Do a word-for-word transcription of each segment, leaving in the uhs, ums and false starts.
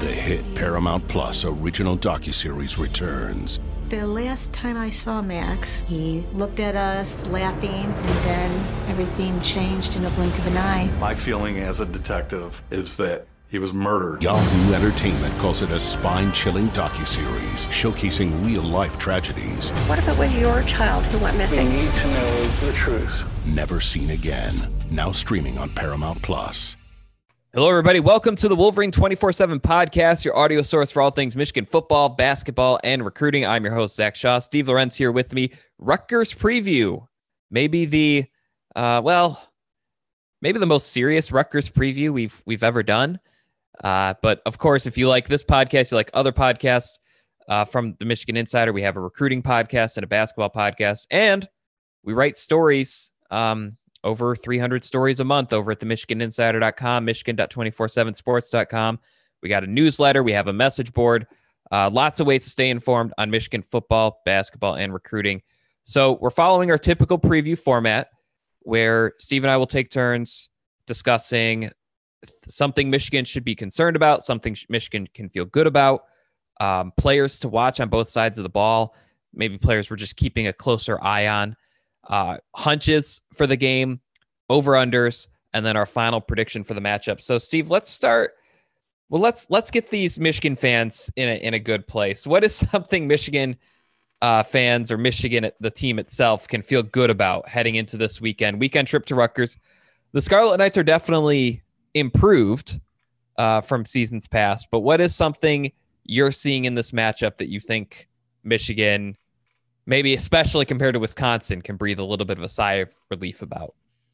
The hit Paramount Plus original docuseries returns. The last time I saw Max, he looked at us laughing, and then everything changed in a blink of an eye. My feeling as a detective is that he was murdered. Yahoo Entertainment calls it a spine-chilling docuseries showcasing real-life tragedies. What if it was your child who went missing? We need to know the truth. Never seen again. Now streaming on Paramount Plus. Hello, everybody. Welcome to the Wolverine twenty-four seven podcast, your audio source for all things Michigan football, basketball, and recruiting. I'm your host, Zach Shaw. Steve Lorenz here with me. Rutgers preview. Maybe the, uh, well, maybe the most serious Rutgers preview we've we've ever done. Uh, but, of course, if you like this podcast, you like other podcasts uh, from the Michigan Insider, we have a recruiting podcast and a basketball podcast, and we write stories um over three hundred stories a month over at the michigan insider dot com, michigan dot two four seven sports dot com. We got a newsletter. We have a message board. Uh, lots of ways to stay informed on Michigan football, basketball, and recruiting. So we're following our typical preview format where Steve and I will take turns discussing something Michigan should be concerned about, something Michigan can feel good about, um, players to watch on both sides of the ball, maybe players we're just keeping a closer eye on. Uh, hunches for the game, over-unders, and then our final prediction for the matchup. So, Steve, let's start. Well, let's let's get these Michigan fans in a in a good place. What is something Michigan uh, fans or Michigan, the team itself, can feel good about heading into this weekend? Weekend trip to Rutgers. The Scarlet Knights are definitely improved uh, from seasons past, but what is something you're seeing in this matchup that you think Michigan, maybe especially compared to Wisconsin, can breathe a little bit of a sigh of relief about?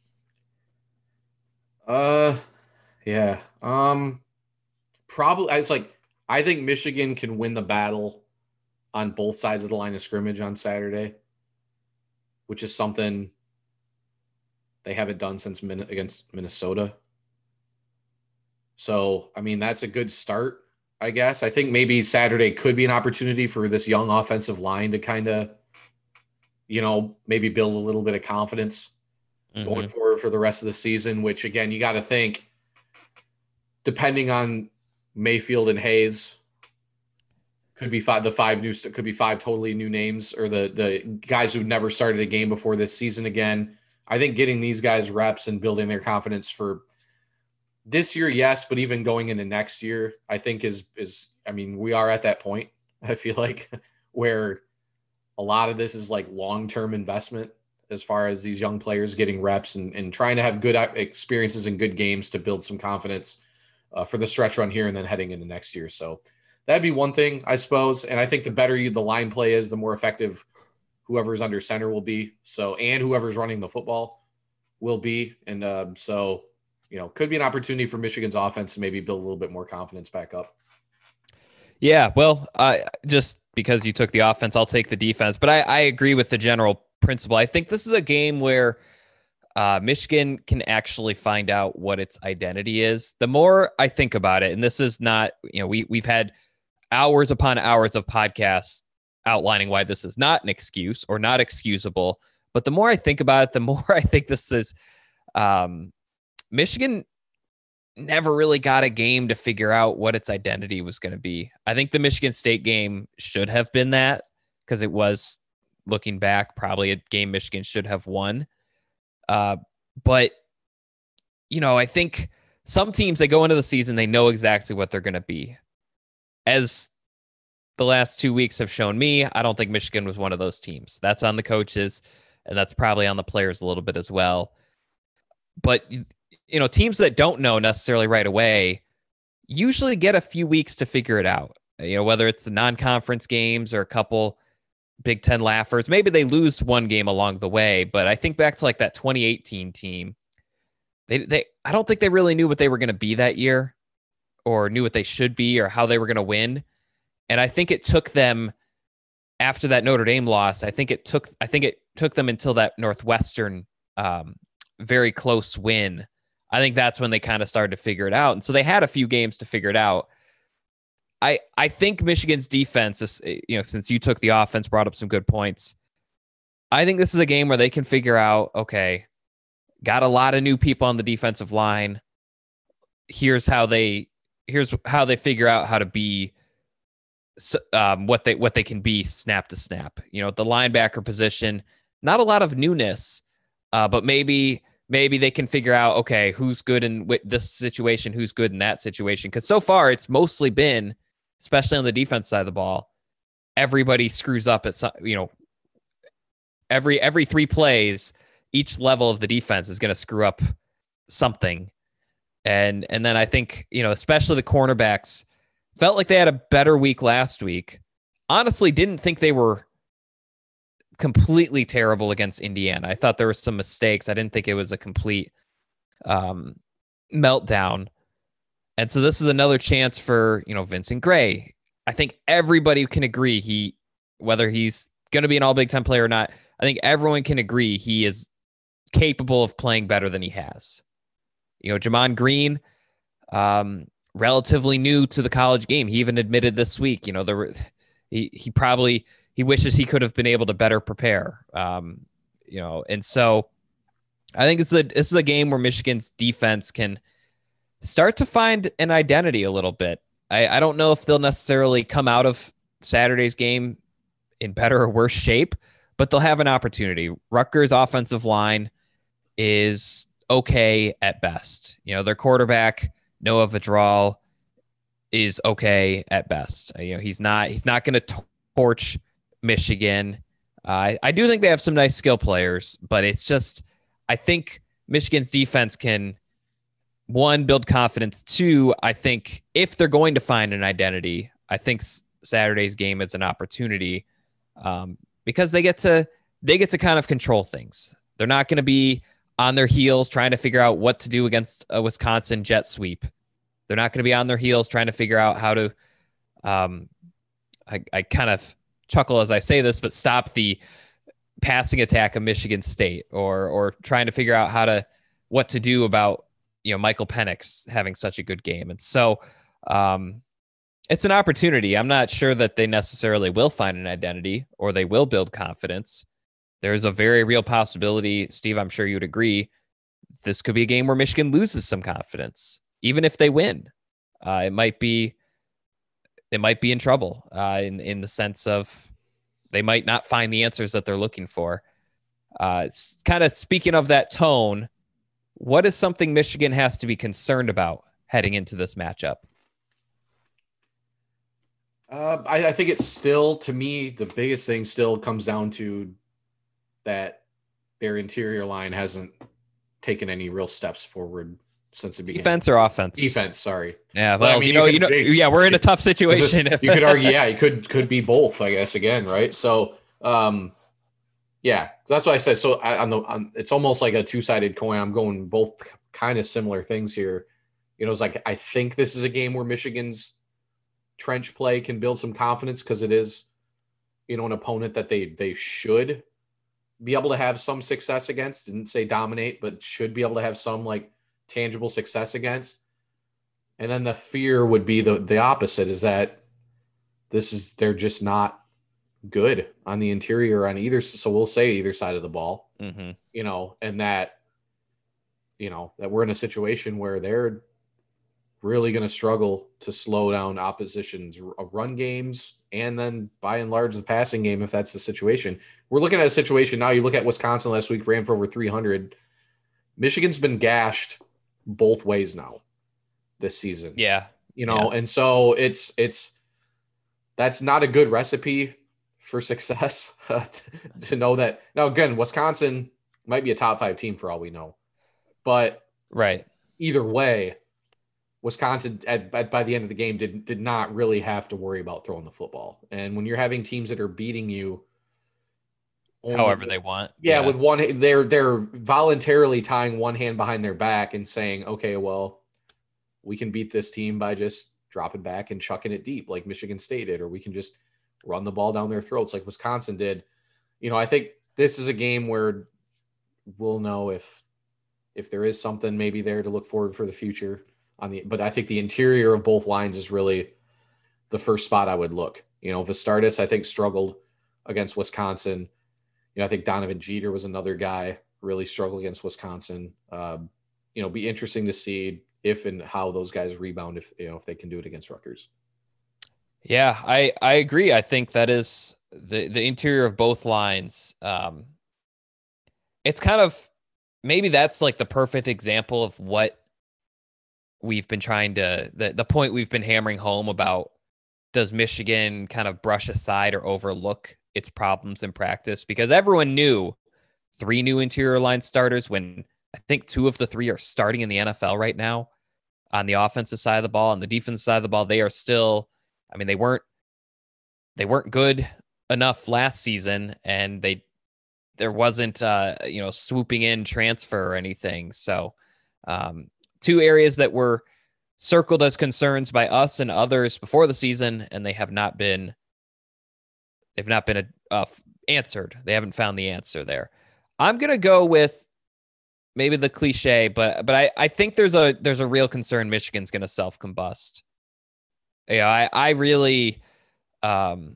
Uh, yeah. Um, probably. It's like, I think Michigan can win the battle on both sides of the line of scrimmage on Saturday, which is something they haven't done since Min- against Minnesota. So, I mean, that's a good start, I guess. I think maybe Saturday could be an opportunity for this young offensive line to kind of, you know, maybe build a little bit of confidence mm-hmm. going forward for the rest of the season, which, again, you got to think, depending on Mayfield and Hayes, could be five, the five new, could be five totally new names, or the, the guys who never started a game before this season again. I think getting these guys reps and building their confidence for this year, yes, but even going into next year, I think is, is, I mean, we are at that point, I feel like, where a lot of this is like long-term investment as far as these young players getting reps and, and trying to have good experiences and good games to build some confidence uh, for the stretch run here and then heading into next year. So that'd be one thing, I suppose. And I think the better you, the line play is, the more effective whoever's under center will be. So, and whoever's running the football will be. And uh, so, you know, could be an opportunity for Michigan's offense to maybe build a little bit more confidence back up. Yeah, well, uh, just because you took the offense, I'll take the defense. But I, I agree with the general principle. I think this is a game where uh, Michigan can actually find out what its identity is. The more I think about it, and this is not, you know, we, we've had hours upon hours of podcasts outlining why this is not an excuse or not excusable. But the more I think about it, the more I think this is um, Michigan never really got a game to figure out what its identity was going to be. I think the Michigan State game should have been that, because it was, looking back, probably a game Michigan should have won. Uh, but, you know, I think some teams, they go into the season, they know exactly what they're going to be. As the last two weeks have shown me, I don't think Michigan was one of those teams. That's on the coaches, and that's probably on the players a little bit as well. But, you know, teams that don't know necessarily right away usually get a few weeks to figure it out. You know, whether it's the non-conference games or a couple Big Ten laughers, maybe they lose one game along the way. But I think back to like that twenty eighteen team, they, they, I don't think they really knew what they were going to be that year, or knew what they should be, or how they were going to win. And I think it took them, after that Notre Dame loss, I think it took, I think it took them until that Northwestern um, very close win. I think that's when they kind of started to figure it out. And so they had a few games to figure it out. I, I think Michigan's defense is, you know, since you took the offense, brought up some good points. I think this is a game where they can figure out, okay, got a lot of new people on the defensive line. Here's how they here's how they figure out how to be um, what they what they can be snap to snap. You know, the linebacker position, not a lot of newness, uh, but maybe maybe they can figure out, okay, who's good in this situation, who's good in that situation. Because so far it's mostly been, especially on the defense side of the ball, everybody screws up at some, you know, every every three plays, each level of the defense is going to screw up something. And and then I think, you know, especially the cornerbacks felt like they had a better week last week. Honestly, didn't think they were completely terrible against Indiana. I thought there were some mistakes. I didn't think it was a complete um, meltdown. And so this is another chance for, you know, Vincent Gray. I think everybody can agree he, whether he's going to be an all Big Ten player or not, I think everyone can agree he is capable of playing better than he has. You know, Jamon Green, um, relatively new to the college game. He even admitted this week, you know, there were, he, he probably, he wishes he could have been able to better prepare. Um, you know, and so I think it's a, this is a game where Michigan's defense can start to find an identity a little bit. I, I don't know if they'll necessarily come out of Saturday's game in better or worse shape, but they'll have an opportunity. Rutgers' offensive line is okay at best. You know, their quarterback, Noah Vedral, is okay at best. You know, he's not he's not going to torch Michigan. Uh, I, I do think they have some nice skill players, but it's just, I think Michigan's defense can, one, build confidence. Two, I think if they're going to find an identity, I think Saturday's game is an opportunity um, because they get to they get to kind of control things. They're not going to be on their heels trying to figure out what to do against a Wisconsin jet sweep. They're not going to be on their heels trying to figure out how to, um, I, I kind of chuckle as I say this, but stop the passing attack of Michigan State, or or trying to figure out how to, what to do about, you know, Michael Penix having such a good game. And so um, it's an opportunity. I'm not sure that they necessarily will find an identity or they will build confidence. There's a very real possibility, Steve, I'm sure you'd agree, this could be a game where Michigan loses some confidence, even if they win. Uh, it might be, they might be in trouble uh, in, in the sense of they might not find the answers that they're looking for. Uh, it's kind of speaking of that tone, what is something Michigan has to be concerned about heading into this matchup? Uh, I, I think it's still, to me, the biggest thing still comes down to that their interior line hasn't taken any real steps forward since the beginning. Defense or offense? Defense, sorry. Yeah, well, I mean, you know, you, could, you know, yeah, we're in a tough situation. Just, you could argue, yeah, it could could be both, I guess, again, right? So, um, yeah, that's what I said. So, I, on the, on, it's almost like a two-sided coin. I'm going both kind of similar things here. You know, it's like I think this is a game where Michigan's trench play can build some confidence because it is, you know, an opponent that they they should be able to have some success against. Didn't say dominate, but should be able to have some like tangible success against. And then the fear would be the the opposite, is that this is, they're just not good on the interior on either. So we'll say either side of the ball, mm-hmm. you know, and that, you know, that we're in a situation where they're really going to struggle to slow down opposition's run games. And then by and large, the passing game, if that's the situation. We're looking at a situation now. You look at Wisconsin last week, ran for over three hundred. Michigan's been gashed both ways now this season. Yeah. You know, yeah. And so it's, it's, that's not a good recipe for success to know that. Now, again, Wisconsin might be a top five team for all we know, but right. Either way, Wisconsin at, at by the end of the game did did not really have to worry about throwing the football. And when you're having teams that are beating you however they want, yeah, yeah, with one, they're they're voluntarily tying one hand behind their back and saying, okay, well, we can beat this team by just dropping back and chucking it deep like Michigan State did, or we can just run the ball down their throats like Wisconsin did. You know, I think this is a game where we'll know if if there is something maybe there to look forward for the future. On the, but I think the interior of both lines is really the first spot I would look. You know, Vistardis, I think, struggled against Wisconsin. You know, I think Donovan Jeter was another guy really struggled against Wisconsin. Um, you know, be interesting to see if and how those guys rebound, if you know if they can do it against Rutgers. Yeah, I, I agree. I think that is the, the interior of both lines. Um, it's kind of, maybe that's like the perfect example of what we've been trying to, the, the point we've been hammering home about. Does Michigan kind of brush aside or overlook its problems in practice? Because everyone knew three new interior line starters when I think two of the three are starting in the N F L right now on the offensive side of the ball. On the defensive side of the ball, they are still, I mean, they weren't they weren't good enough last season, and they there wasn't uh, you know swooping in transfer or anything. So um, two areas that were circled as concerns by us and others before the season, and they have not been they've not been uh, answered. They haven't found the answer there. I'm gonna go with maybe the cliche, but but I, I think there's a there's a real concern Michigan's gonna self-combust. Yeah, I, I really, um,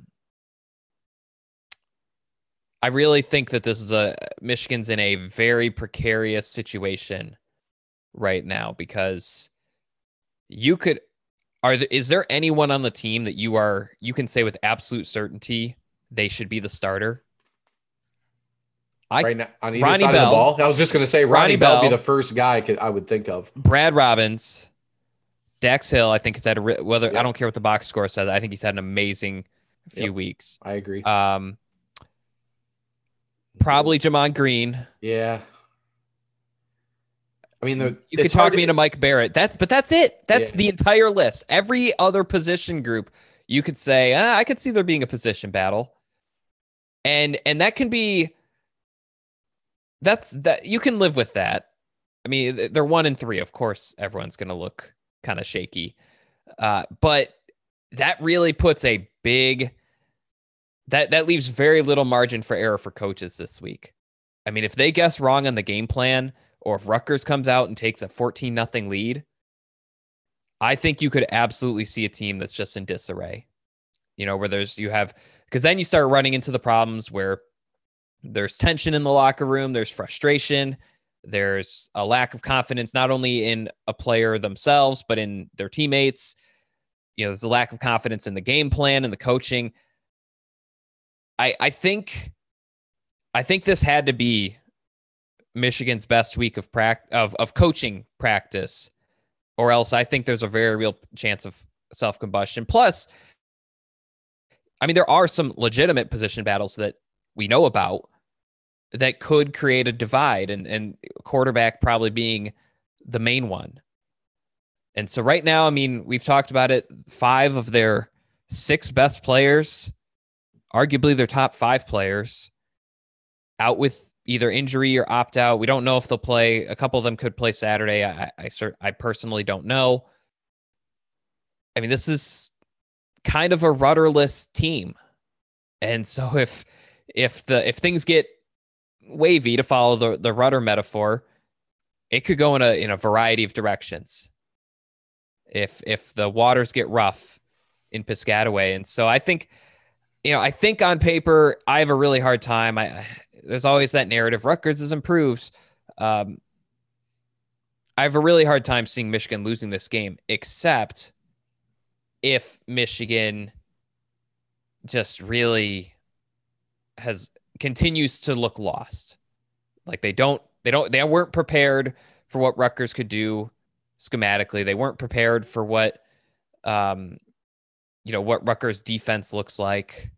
I really think that this is a Michigan's in a very precarious situation right now, because you could, are there, is there anyone on the team that you are, you can say with absolute certainty they should be the starter? I, right now, on either Ronnie side Bell, of the ball, I was just going to say Ronnie, Ronnie Bell Bell would be the first guy could, I would think of. Brad Robbins, Dax Hill, I think has had a whether Yep. I don't care what the box score says. I think he's had an amazing few Yep. weeks. I agree. Um, probably Jamon Green. Yeah. I mean, the, You could talk me into Mike Barrett. That's but that's it. That's Yeah. the entire list. Every other position group, you could say, ah, I could see there being a position battle, and and that can be. That's that you can live with that. I mean, they're one and three. Of course, everyone's going to look kind of shaky. Uh, but that really puts a big, that, that leaves very little margin for error for coaches this week. I mean, if they guess wrong on the game plan, or if Rutgers comes out and takes a fourteen nothing lead, I think you could absolutely see a team that's just in disarray, you know, where there's, you have, because then you start running into the problems where there's tension in the locker room, there's frustration, there's a lack of confidence, not only in a player themselves, but in their teammates. You know, there's a lack of confidence in the game plan and the coaching. I I think I think this had to be Michigan's best week of prac- of of coaching practice, or else I think there's a very real chance of self-combustion. Plus, I mean, there are some legitimate position battles that we know about that could create a divide, and, and quarterback probably being the main one. And so right now, I mean, we've talked about it, five of their six best players, arguably their top five players, out with either injury or opt out. We don't know if they'll play. A couple of them could play Saturday. I, I, I personally don't know. I mean, this is kind of a rudderless team. And so if, if the, if things get wavy, to follow the, the rudder metaphor, it could go in a, in a variety of directions. If, if the waters get rough in Piscataway. And so I think, you know, I think on paper, I have a really hard time. I, there's always that narrative. Rutgers has improved. Um, I have a really hard time seeing Michigan losing this game, except if Michigan just really has continues to look lost. Like they don't, they don't, they weren't prepared for what Rutgers could do schematically. They weren't prepared for what, um, you know, what Rutgers defense looks like.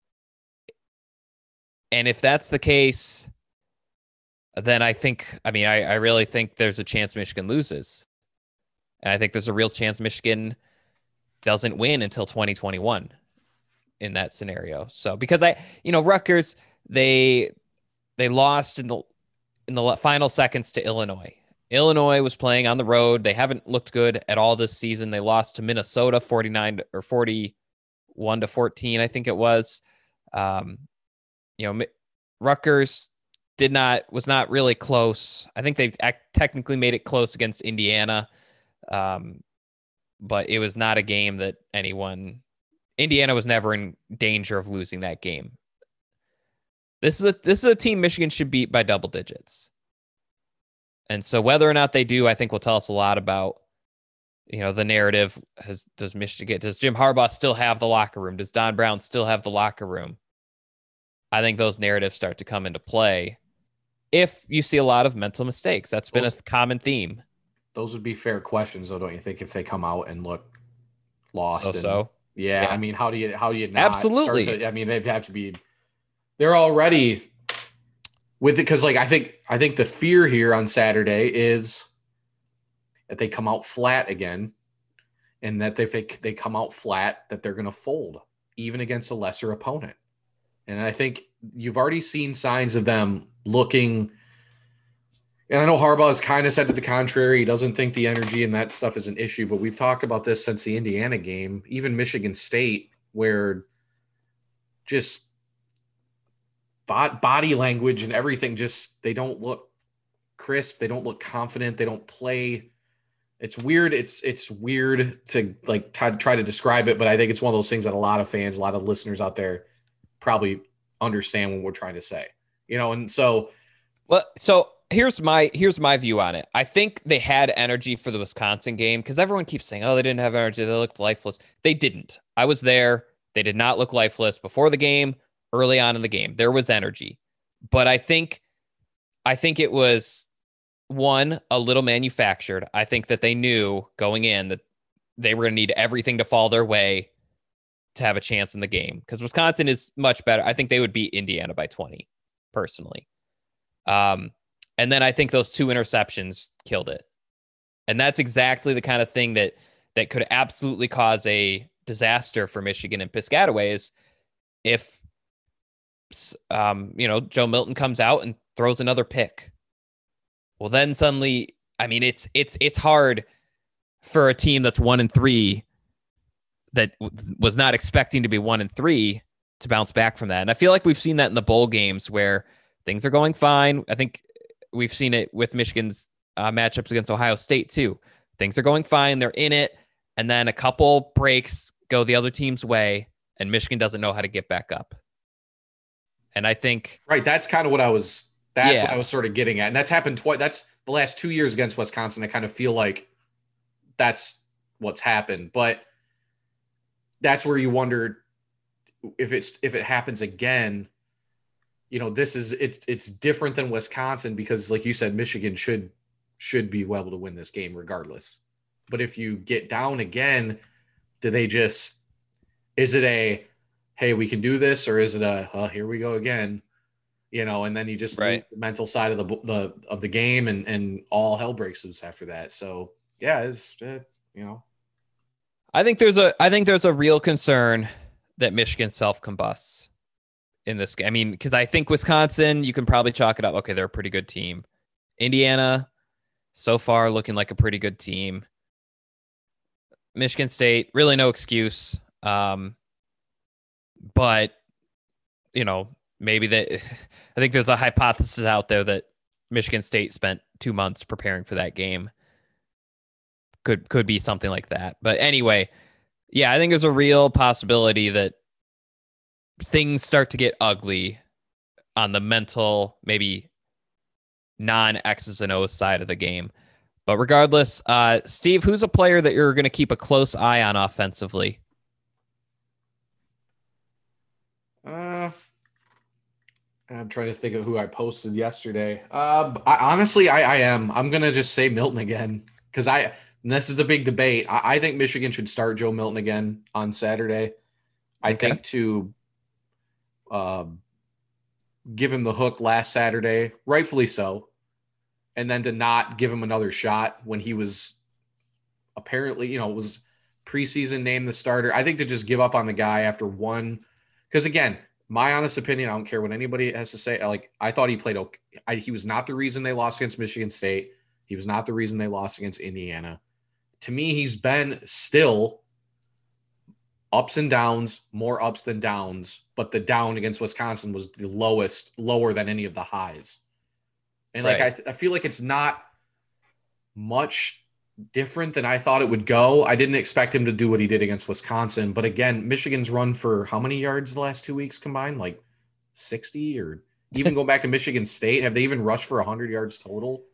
And if that's the case, then I think, I mean, I, I really think there's a chance Michigan loses. And I think there's a real chance Michigan doesn't win until twenty twenty-one in that scenario. So, because I, you know, Rutgers, they, they lost in the, in the final seconds to Illinois. Illinois was playing on the road. They haven't looked good at all this season. They lost to Minnesota forty-nine or forty-one to fourteen, I think it was. Um, you know, Rutgers did not, was not really close. I think they've technically made it close against Indiana. Um, but it was not a game that anyone, Indiana was never in danger of losing that game. This is a, this is a team Michigan should beat by double digits. And so whether or not they do, I think will tell us a lot about you know, the narrative has, does Michigan, does Jim Harbaugh still have the locker room? Does Don Brown still have the locker room? I think those narratives start to come into play if you see a lot of mental mistakes. That's been those, a common theme. Those would be fair questions, though, don't you think, if they come out and look lost? So, and, so. Yeah, yeah, I mean, how do you, how do you not Absolutely. start to, I mean, they'd have to be, they're already with it. Cause like, I think, I think the fear here on Saturday is that they come out flat again, and that if they, they come out flat, that they're going to fold even against a lesser opponent. And I think you've already seen signs of them looking, and I know Harbaugh has kind of said to the contrary. He doesn't think the energy and that stuff is an issue, but we've talked about this since the Indiana game, even Michigan State, where just body language and everything, just, they don't look crisp. They don't look confident. They don't play. It's weird. It's, it's weird to like try, try to describe it, but I think it's one of those things that a lot of fans, a lot of listeners out there probably understand what we're trying to say, you know? And so, well, so here's my, here's my view on it. I think they had energy for the Wisconsin game because everyone keeps saying, oh, they didn't have energy. They looked lifeless. They didn't. I was there. They did not look lifeless before the game, early on in the game. There was energy, but I think, I think it was one, a little manufactured. I think that they knew going in that they were going to need everything to fall their way to have a chance in the game, because Wisconsin is much better. I think they would beat Indiana by twenty, personally. Um, and then I think those two interceptions killed it. And that's exactly the kind of thing that that could absolutely cause a disaster for Michigan and Piscataway is if, um, you know, Joe Milton comes out and throws another pick. Well, then suddenly, I mean, it's it's it's hard for a team that's one and three that was not expecting to be one and three to bounce back from that. And I feel like we've seen that in the bowl games where things are going fine. I think we've seen it with Michigan's uh, matchups against Ohio State too. Things are going fine. They're in it. And then a couple breaks go the other team's way and Michigan doesn't know how to get back up. And I think, right. That's kind of what I was, that's yeah. what I was sort of getting at. And that's happened twice. That's the last two years against Wisconsin. I kind of feel like that's what's happened, but that's where you wonder if it's, if it happens again, you know, this is, it's, it's different than Wisconsin because like you said, Michigan should, should be able to win this game regardless. But if you get down again, do they just, is it a, hey, we can do this? Or is it a, oh, here we go again, you know, and then you just right. lose the mental side of the, the, of the game and, and all hell breaks loose after that. So yeah, it's, uh, you know, I think there's a, I think there's a real concern that Michigan self-combusts in this game. I mean, because I think Wisconsin, you can probably chalk it up. Okay, they're a pretty good team. Indiana, so far looking like a pretty good team. Michigan State, really no excuse. Um, but, you know, maybe that, I think there's a hypothesis out there that Michigan State spent two months preparing for that game. Could could be something like that. But anyway, yeah, I think there's a real possibility that things start to get ugly on the mental, maybe non-X's and O's side of the game. But regardless, uh, Steve, who's a player that you're going to keep a close eye on offensively? Uh, I'm trying to think of who I posted yesterday. Uh, I, honestly, I, I am. I'm going to just say Milton again because I. And this is the big debate. I, I think Michigan should start Joe Milton again on Saturday. I okay. think to uh, give him the hook last Saturday, rightfully so, and then to not give him another shot when he was apparently, you know, was preseason named the starter. I think to just give up on the guy after one, because again, my honest opinion, I don't care what anybody has to say. Like I thought he played okay. I, he was not the reason they lost against Michigan State. He was not the reason they lost against Indiana. To me, he's been still ups and downs, more ups than downs, but the down against Wisconsin was the lowest, lower than any of the highs. And like, right. I, th- I feel like it's not much different than I thought it would go. I didn't expect him to do what he did against Wisconsin, but again, Michigan's run for how many yards the last two weeks combined? Like sixty, or even go back to Michigan State. Have they even rushed for a hundred yards total?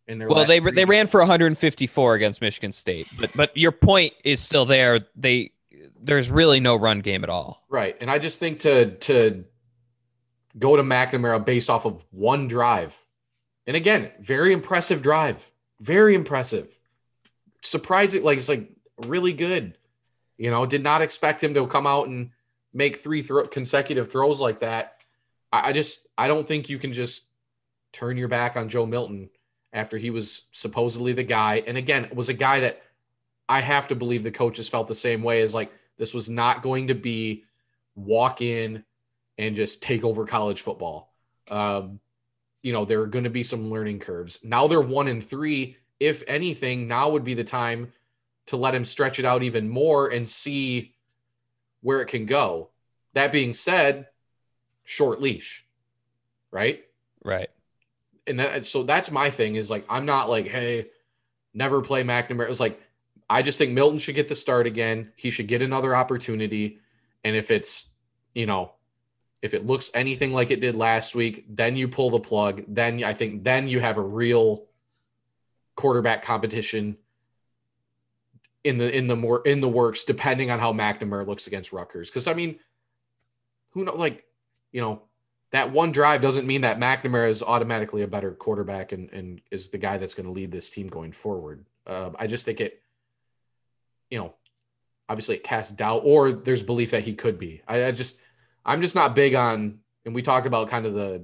in their well, last they three they games. ran for one hundred fifty-four against Michigan State, but but your point is still there. They there's really no run game at all. Right, and I just think to to go to McNamara based off of one drive, and again, very impressive drive, very impressive, surprising. Like it's like really good. You know, did not expect him to come out and make three throw, consecutive throws like that. I, I just I don't think you can just turn your back on Joe Milton after he was supposedly the guy. And again, it was a guy that I have to believe the coaches felt the same way, as like, this was not going to be walk in and just take over college football. Um, you know, there are going to be some learning curves. Now they're one and three. If anything, now would be the time to let him stretch it out even more and see where it can go. That being said, short leash, right? Right. And that, so that's my thing is like, I'm not like, hey, never play McNamara. It's like, I just think Milton should get the start again. He should get another opportunity. And if it's, you know, if it looks anything like it did last week, then you pull the plug. Then I think then you have a real quarterback competition in the, in the more in the works, depending on how McNamara looks against Rutgers. Cause I mean, who knows, like, you know, that one drive doesn't mean that McNamara is automatically a better quarterback and, and is the guy that's going to lead this team going forward. Uh, I just think it, you know, obviously it casts doubt, or there's belief that he could be. I, I just, I'm just not big on, and we talked about kind of the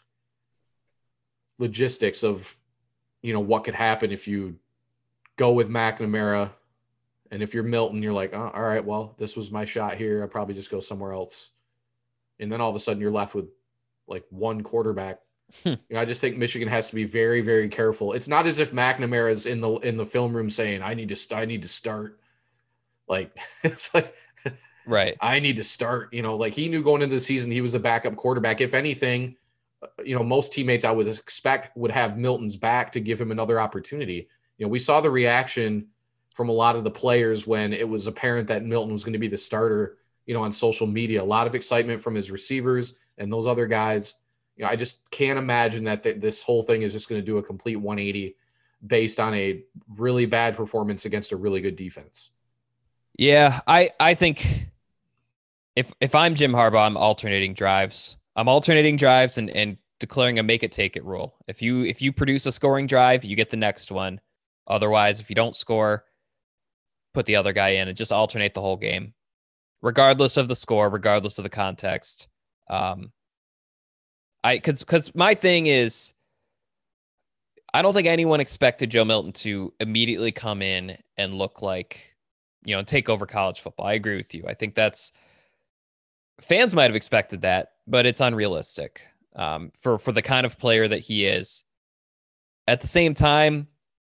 logistics of, you know, what could happen if you go with McNamara, and if you're Milton, you're like, oh, all right, well, this was my shot here. I'll probably just go somewhere else. And then all of a sudden you're left with like one quarterback. You know, I just think Michigan has to be very, very careful. It's not as if McNamara is in the in the film room saying, "I need to, st- I need to start." Like it's like, right. I need to start. You know, like he knew going into the season he was a backup quarterback. If anything, you know, most teammates I would expect would have Milton's back to give him another opportunity. You know, we saw the reaction from a lot of the players when it was apparent that Milton was going to be the starter. You know, on social media, a lot of excitement from his receivers and those other guys. You know, I just can't imagine that th- this whole thing is just going to do a complete one eighty based on a really bad performance against a really good defense. Yeah, I, I think if if I'm Jim Harbaugh, I'm alternating drives. I'm alternating drives and, and declaring a make it take it rule. If you if you produce a scoring drive, you get the next one. Otherwise, if you don't score, put the other guy in and just alternate the whole game, regardless of the score, regardless of the context. Um, I because because my thing is, I don't think anyone expected Joe Milton to immediately come in and look like, you know, take over college football. I agree with you. I think that's fans might have expected that, but it's unrealistic um, for for the kind of player that he is. At the same time,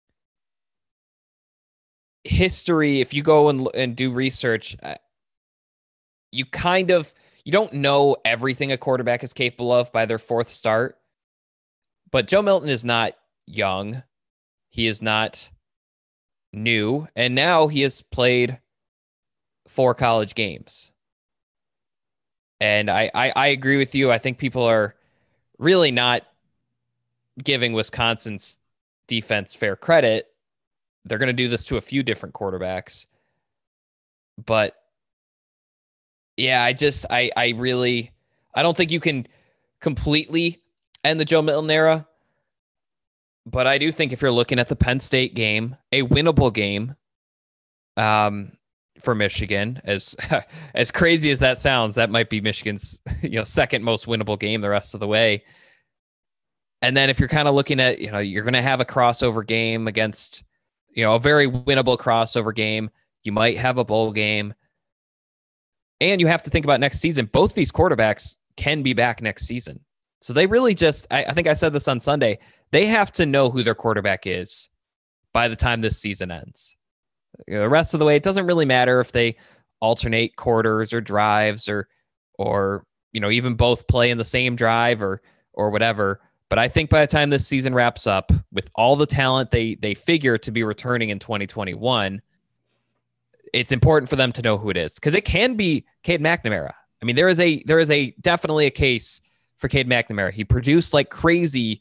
history, if you go and and do research, you kind of you don't know everything a quarterback is capable of by their fourth start. But Joe Milton is not young. He is not new. And now he has played four college games. And I, I, I agree with you. I think people are really not giving Wisconsin's defense fair credit. They're going to do this to a few different quarterbacks. But yeah, I just, I, I really, I don't think you can completely end the Joe Milton era. But I do think if you're looking at the Penn State game, a winnable game um, for Michigan, as as crazy as that sounds, that might be Michigan's you know second most winnable game the rest of the way. And then if you're kind of looking at, you know, you're going to have a crossover game against, you know, a very winnable crossover game. You might have a bowl game. And you have to think about next season. Both these quarterbacks can be back next season. So they really just, I, I think I said this on Sunday, they have to know who their quarterback is by the time this season ends. You know, the rest of the way, it doesn't really matter if they alternate quarters or drives or, or, you know, even both play in the same drive or, or whatever. But I think by the time this season wraps up with all the talent they, they figure to be returning in twenty twenty-one, it's important for them to know who it is, because it can be Cade McNamara. I mean, there is a there is a definitely a case for Cade McNamara. He produced like crazy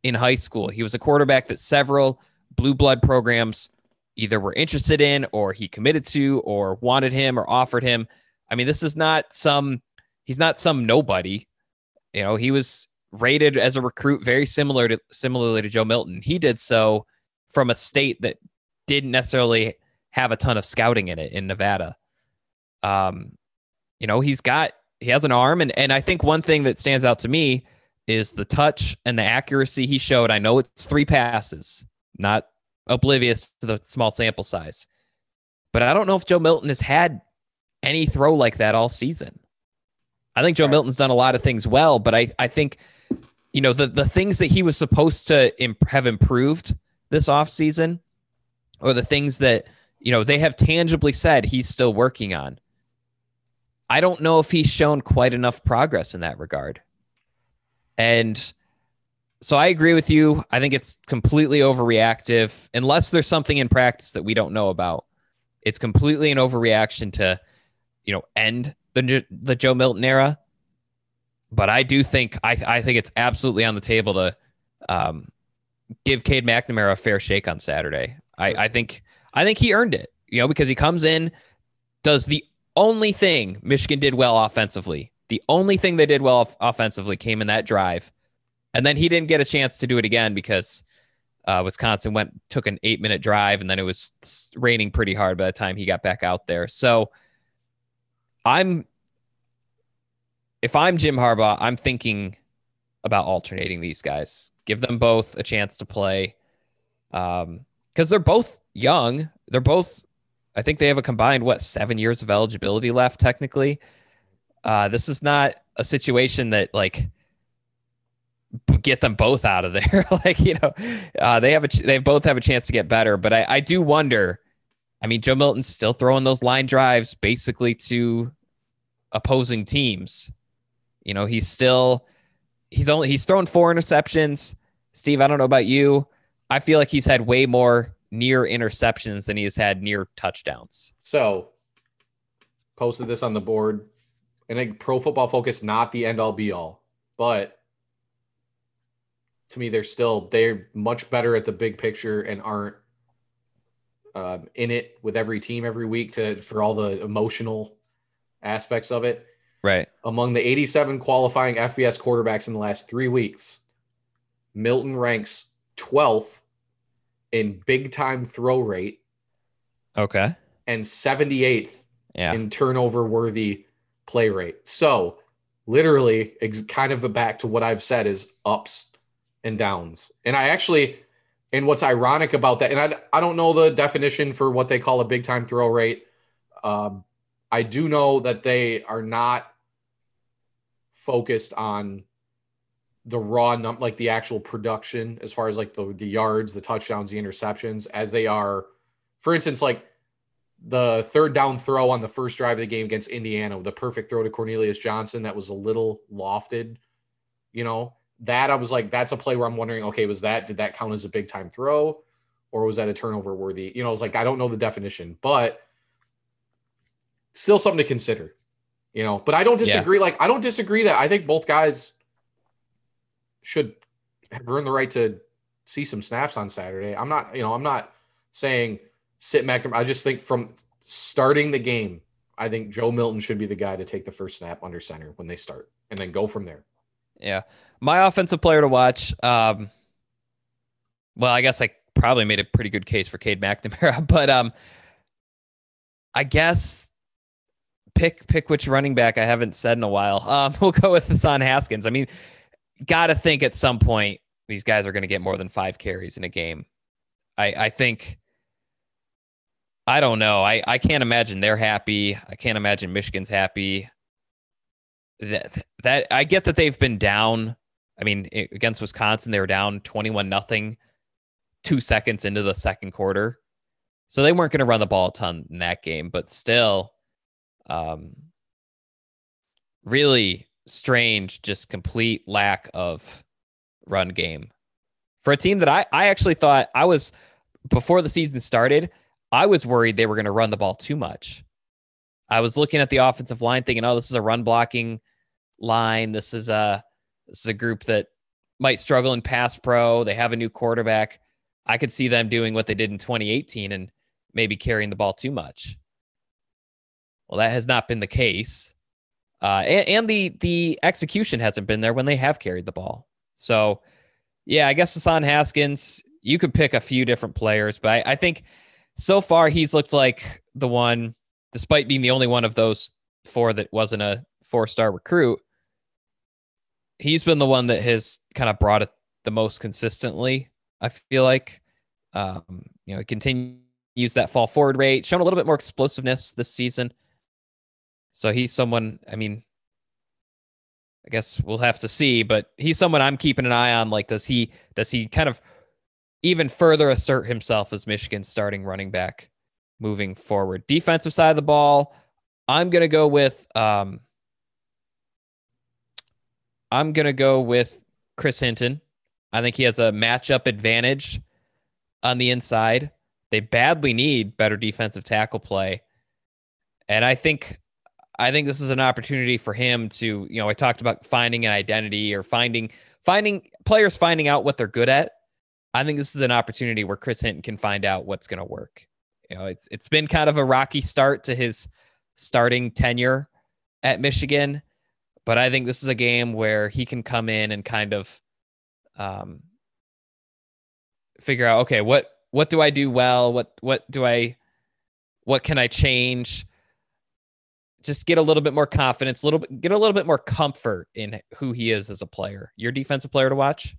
in high school. He was a quarterback that several blue blood programs either were interested in or he committed to or wanted him or offered him. I mean, this is not some, he's not some nobody. You know, he was rated as a recruit very similar to similarly to Joe Milton. He did so from a state that didn't necessarily have a ton of scouting in it in Nevada. Um, you know, he's got, he has an arm. And, and I think one thing that stands out to me is the touch and the accuracy he showed. I know it's three passes, not oblivious to the small sample size, but I don't know if Joe Milton has had any throw like that all season. I think Joe Milton's done a lot of things well, but I, I think, you know, the, the things that he was supposed to imp- have improved this offseason, or the things that, you know, they have tangibly said he's still working on, I don't know if he's shown quite enough progress in that regard. And so I agree with you. I think it's completely overreactive, unless there's something in practice that we don't know about. It's completely an overreaction to, you know, end the the Joe Milton era. But I do think I I think it's absolutely on the table to um, give Cade McNamara a fair shake on Saturday. I, I think I think he earned it, you know, because he comes in, does the only thing Michigan did well offensively. The only thing they did well off- offensively came in that drive. And then he didn't get a chance to do it again because uh, Wisconsin went took an eight-minute drive, and then it was raining pretty hard by the time he got back out there. So I'm, if I'm Jim Harbaugh, I'm thinking about alternating these guys. Give them both a chance to play, um, because they're both young. They're both, I think they have a combined, what, seven years of eligibility left technically. Uh, this is not a situation that, like, get them both out of there. like, you know, uh, they have a, ch- they both have a chance to get better, but I, I do wonder, I mean, Joe Milton's still throwing those line drives basically to opposing teams. You know, he's still, he's only, he's thrown four interceptions. Steve, I don't know about you. I feel like he's had way more near interceptions than he has had near touchdowns. So posted this on the board, and a Pro Football Focus, not the end all be all, but to me, they're still, they're much better at the big picture and aren't um, in it with every team every week to, for all the emotional aspects of it. Right. Among the eighty-seven qualifying F B S quarterbacks in the last three weeks, Milton ranks twelfth in big time throw rate. Okay. And seventy-eighth yeah. in turnover worthy play rate. So literally ex- kind of a back to what I've said is ups and downs. And I actually, and what's ironic about that, and I, I don't know the definition for what they call a big time throw rate. Um, I do know that they are not focused on the raw num like the actual production as far as like the, the yards, the touchdowns, the interceptions, as they are, for instance, like the third down throw on the first drive of the game against Indiana, the perfect throw to Cornelius Johnson that was a little lofted, you know, that I was like, that's a play where I'm wondering, okay, was that, did that count as a big time throw, or was that a turnover worthy? You know, it's like, I don't know the definition, but still something to consider, you know, but I don't disagree. Yeah. Like, I don't disagree that I think both guys should have earned the right to see some snaps on Saturday. I'm not, you know, I'm not saying sit McNamara. I just think from starting the game, I think Joe Milton should be the guy to take the first snap under center when they start and then go from there. Yeah. My offensive player to watch. Um, well, I guess I probably made a pretty good case for Cade McNamara, but um, I guess pick, pick which running back I haven't said in a while. Um, we'll go with Hassan Haskins. I mean, got to think at some point these guys are going to get more than five carries in a game. I, I think, I don't know. I, I can't imagine they're happy. I can't imagine Michigan's happy. That that I get that they've been down. I mean, against Wisconsin, they were down twenty-one nothing two seconds into the second quarter. So they weren't going to run the ball a ton in that game, but still um, really strange, just complete lack of run game for a team that I, I actually thought I was, before the season started, I was worried they were going to run the ball too much. I was looking at the offensive line thinking, oh, this is a run blocking line. This is a, this is a group that might struggle in pass pro. They have a new quarterback. I could see them doing what they did in twenty eighteen and maybe carrying the ball too much. Well, that has not been the case. Uh, and, and the the execution hasn't been there when they have carried the ball. So, yeah, I guess Hassan Haskins, you could pick a few different players, but I, I think so far he's looked like the one, despite being the only one of those four that wasn't a four-star recruit, he's been the one that has kind of brought it the most consistently, I feel like. Um, you know, he continues that fall forward rate, shown a little bit more explosiveness this season. So he's someone, I mean, I guess we'll have to see, but he's someone I'm keeping an eye on. Like, does he, does he kind of even further assert himself as Michigan's starting running back moving forward? Defensive side of the ball, I'm going to go with, um, I'm going to go with Chris Hinton. I think he has a matchup advantage on the inside. They badly need better defensive tackle play. And I think, I think this is an opportunity for him to, you know, I talked about finding an identity or finding, finding players, finding out what they're good at. I think this is an opportunity where Chris Hinton can find out what's going to work. You know, it's, it's been kind of a rocky start to his starting tenure at Michigan, but I think this is a game where he can come in and kind of um, figure out, okay, what, what do I do well? What, what do I, what can I change? Just get a little bit more confidence, a little bit, get a little bit more comfort in who he is as a player. Your defensive player to watch?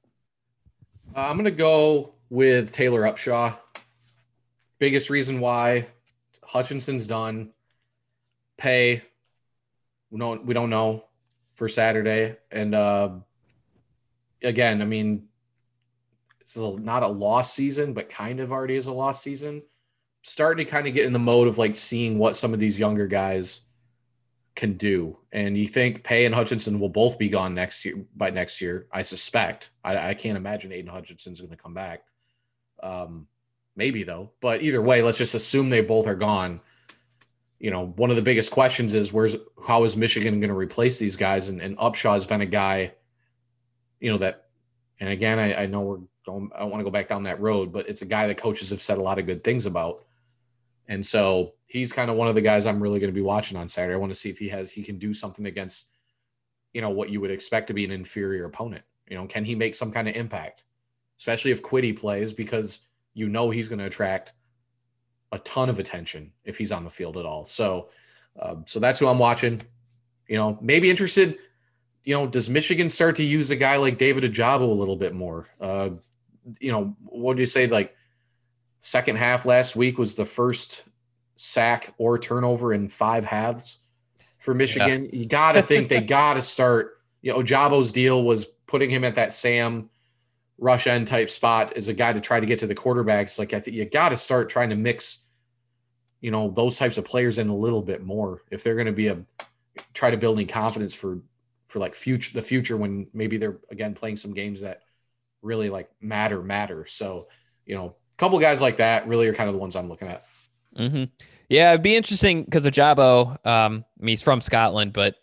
Uh, I'm going to go with Taylor Upshaw. Biggest reason why Hutchinson's done. Pay, we don't, we don't know for Saturday. And uh, again, I mean, this is a, not a lost season, but kind of already is a lost season. Starting to kind of get in the mode of like seeing what some of these younger guys can do. And you think Pay and Hutchinson will both be gone next year by next year. I suspect. I, I can't imagine Aiden Hutchinson's going to come back. Um, maybe though, but either way, let's just assume they both are gone. You know, one of the biggest questions is where's, how is Michigan going to replace these guys? And, and Upshaw has been a guy, you know, that, and again, I, I know we're don't, I don't want to go back down that road, but it's a guy that coaches have said a lot of good things about. And so he's kind of one of the guys I'm really going to be watching on Saturday. I want to see if he has, he can do something against, you know, what you would expect to be an inferior opponent. You know, can he make some kind of impact, especially if Kwity plays, because you know, he's going to attract a ton of attention if he's on the field at all. So, uh, so that's who I'm watching, you know, maybe interested, you know, does Michigan start to use a guy like David Ojabo a little bit more? Uh, you know, what do you say? Like, second half last week was the first sack or turnover in five halves for Michigan. Yeah. You got to think they got to start, you know, Ojabo's deal was putting him at that Sam rush end type spot as a guy to try to get to the quarterbacks. Like, I think you got to start trying to mix, you know, those types of players in a little bit more if they're going to be a, try to build any confidence for, for like future, the future when maybe they're again playing some games that really like matter, matter. So, you know, couple guys like that really are kind of the ones I'm looking at. Mm-hmm. Yeah, it'd be interesting because Ojabo, um, I mean, he's from Scotland, but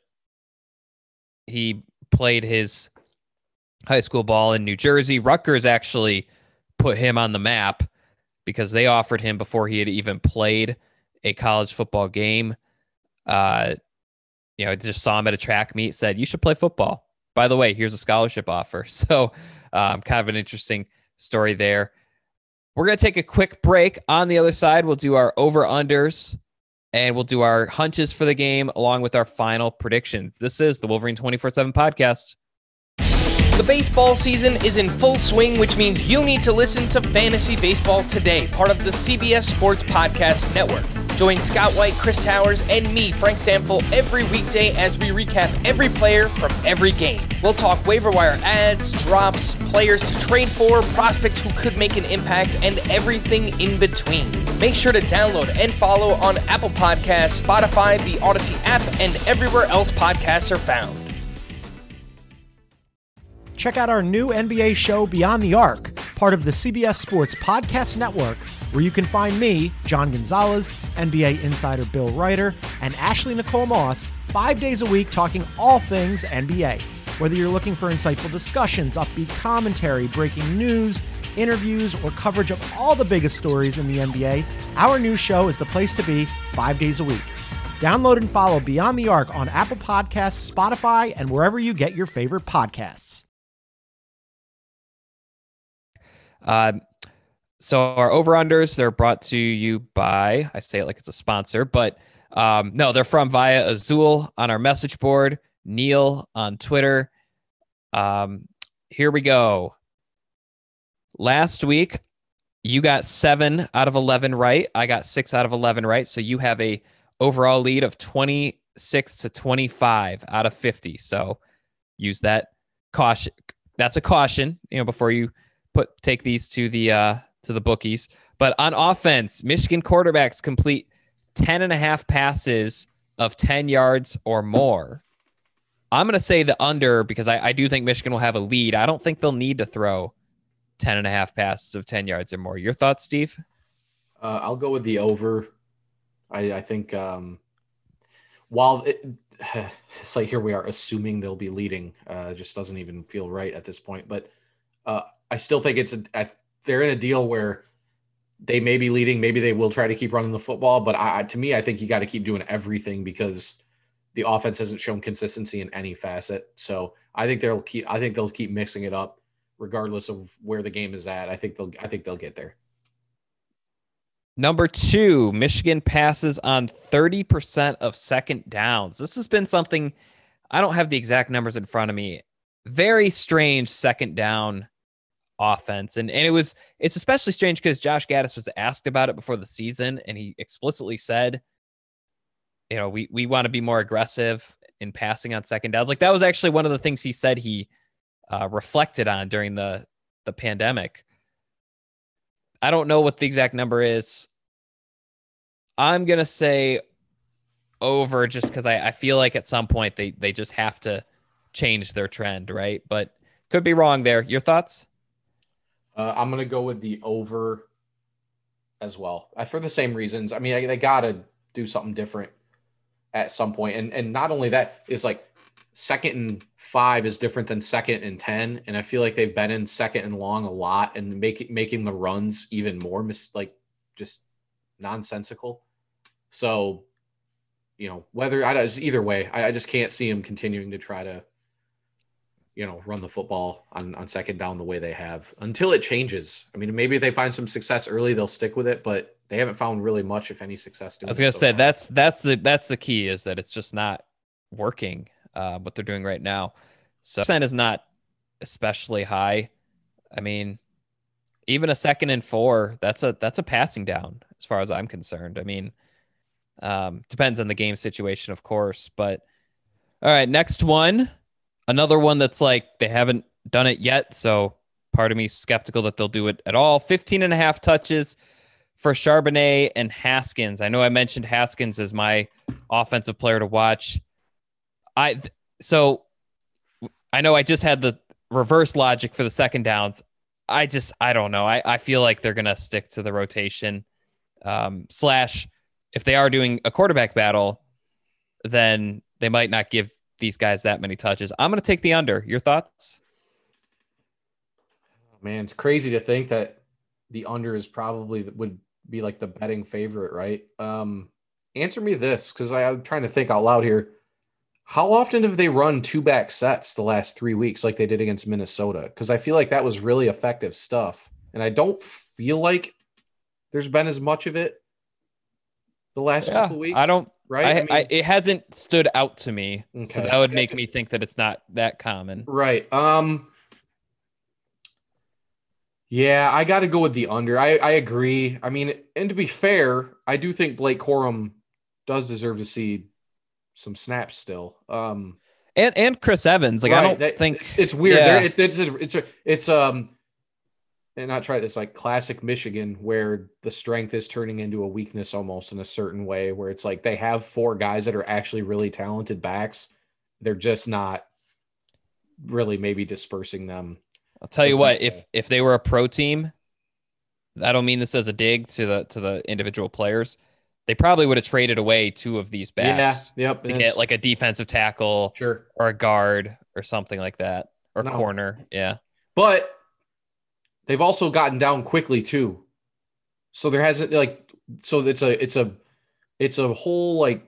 he played his high school ball in New Jersey. Rutgers actually put him on the map because they offered him before he had even played a college football game. Uh, you know, just saw him at a track meet, said, you should play football. By the way, here's a scholarship offer. So um, kind of an interesting story there. We're going to take a quick break. On the other side, we'll do our over-unders, and we'll do our hunches for the game, along with our final predictions. This is the Wolverine twenty-four seven podcast. The baseball season is in full swing, which means you need to listen to Fantasy Baseball Today, part of the C B S Sports Podcast Network. Join Scott White, Chris Towers, and me, Frank Stample, every weekday as we recap every player from every game. We'll talk waiver wire ads, drops, players to trade for, prospects who could make an impact, and everything in between. Make sure to download and follow on Apple Podcasts, Spotify, the Odyssey app, and everywhere else podcasts are found. Check out our new N B A show, Beyond the Arc, part of the C B S Sports Podcast Network, where you can find me, John Gonzalez, N B A insider Bill Ryder, and Ashley Nicole Moss, five days a week talking all things N B A. Whether you're looking for insightful discussions, upbeat commentary, breaking news, interviews, or coverage of all the biggest stories in the N B A, our new show is the place to be five days a week. Download and follow Beyond the Arc on Apple Podcasts, Spotify, and wherever you get your favorite podcasts. Uh, so our over-unders, they're brought to you by, I say it like it's a sponsor, but um, no, they're from Via Azul on our message board, Neil on Twitter. Um, here we go. Last week, you got seven out of eleven right. I got six out of eleven right. So you have a overall lead of twenty-six to twenty-five out of fifty. So use that caution. That's a caution, you know, before you put take these to the uh, to the bookies. But on offense, Michigan quarterbacks complete ten and a half passes of ten yards or more. I'm going to say the under because I, I do think Michigan will have a lead. I don't think they'll need to throw ten and a half passes of ten yards or more. Your thoughts, Steve? Uh, I'll go with the over. I, I think um, while it, it's like here we are assuming they'll be leading, uh, it just doesn't even feel right at this point. But uh, I still think it's a, they're in a deal where they may be leading. Maybe they will try to keep running the football. But I, to me, I think you got to keep doing everything because the offense hasn't shown consistency in any facet. So I think they'll keep. I think they'll keep mixing it up, regardless of where the game is at. I think they'll. I think they'll get there. Number two, Michigan passes on thirty percent of second downs. This has been something. I don't have the exact numbers in front of me. Very strange second down offense, and and it was. It's especially strange because Josh Gaddis was asked about it before the season, and he explicitly said, you know, we, we want to be more aggressive in passing on second downs. Like that was actually one of the things he said he uh, reflected on during the, the pandemic. I don't know what the exact number is. I'm going to say over just because I, I feel like at some point they, they just have to change their trend, right? But could be wrong there. Your thoughts? Uh, I'm going to go with the over as well. Uh, for the same reasons. I mean, I, they got to do something different at some point. And and not only that, is like second and five is different than second and ten. And I feel like they've been in second and long a lot and making making the runs even more mis- like just nonsensical. So, you know, whether I just either way, I, I just can't see them continuing to try to, you know, run the football on, on second down the way they have until it changes. I mean, maybe if they find some success early, they'll stick with it, but they haven't found really much, if any, success doing it. I was going to so say far. that's, that's the, that's the key is that it's just not working, uh, what they're doing right now. So percent is not especially high. I mean, even a second and four, that's a, that's a passing down as far as I'm concerned. I mean, um, depends on the game situation, of course, but all right, next one. Another one that's like they haven't done it yet, so part of me is skeptical that they'll do it at all. fifteen and a half touches for Charbonnet and Haskins. I know I mentioned Haskins as my offensive player to watch. I so I know I just had the reverse logic for the second downs. I just I don't know. I, I feel like they're gonna stick to the rotation. Um, slash, if they are doing a quarterback battle, then they might not give these guys that many touches. I'm going to take the under. Your thoughts? Man, it's crazy to think that the under is probably would be like the betting favorite, right? Um, answer me this, because I'm trying to think out loud here. How often have they run two back sets the last three weeks like they did against Minnesota? Because I feel like that was really effective stuff. And I don't feel like there's been as much of it the last yeah, couple weeks. I don't, right? I, I mean, I, it hasn't stood out to me. Okay. So that would Yeah, make to, me think that it's not that common. Right. Um, yeah, I got to go with the under. I, I agree. I mean, and to be fair, I do think Blake Corum does deserve to see some snaps still. Um, and and Chris Evans, like right, I don't that, think it's, it's weird. Yeah. There, it, it's a, it's a, it's um, and not try this like classic Michigan where the strength is turning into a weakness almost in a certain way, where it's like they have four guys that are actually really talented backs. They're just not really maybe dispersing them. I'll tell you what, if if they were a pro team, I don't mean this as a dig to the to the individual players. They probably would have traded away two of these backs yeah, yep, to get like a defensive tackle sure. or a guard or something like that, or No. corner. Yeah. But they've also gotten down quickly too. So there hasn't like, so it's a, it's a, it's a whole like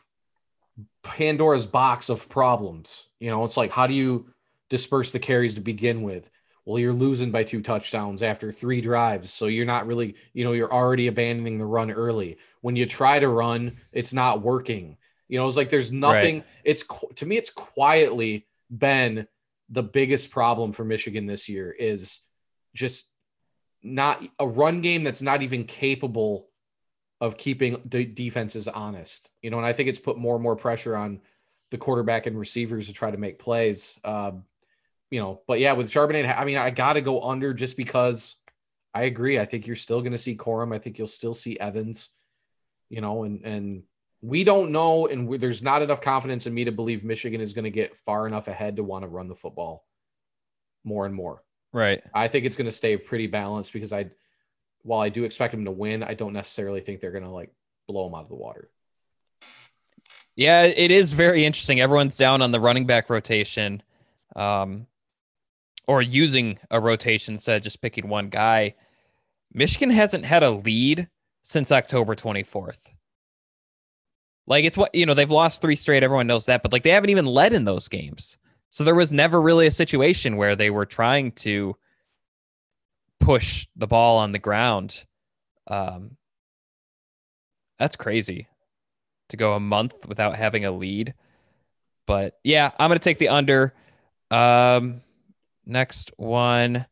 Pandora's box of problems. You know, it's like, how do you disperse the carries to begin with? Well, you're losing by two touchdowns after three drives. So you're not really, you know, you're already abandoning the run early. When you try to run, it's not working. You know, it's like, there's nothing, Right. it's, to me, it's quietly been the biggest problem for Michigan this year is just not a run game that's not even capable of keeping the defenses honest. You know, and I think it's put more and more pressure on the quarterback and receivers to try to make plays. Um, you know, but yeah, with Charbonnet, I mean, I got to go under just because I agree. I think you're still going to see Corum. I think you'll still see Evans, you know, and, and we don't know. And we, there's not enough confidence in me to believe Michigan is going to get far enough ahead to want to run the football more and more. Right. I think it's going to stay pretty balanced because I, while I do expect them to win, I don't necessarily think they're going to like blow them out of the water. Yeah, it is very interesting. Everyone's down on the running back rotation, um, or using a rotation instead of just picking one guy. Michigan hasn't had a lead since October twenty-fourth. Like, it's what, you know, they've lost three straight. Everyone knows that, but like they haven't even led in those games. So there was never really a situation where they were trying to push the ball on the ground. Um, that's crazy to go a month without having a lead. But yeah, I'm going to take the under. Um, next one,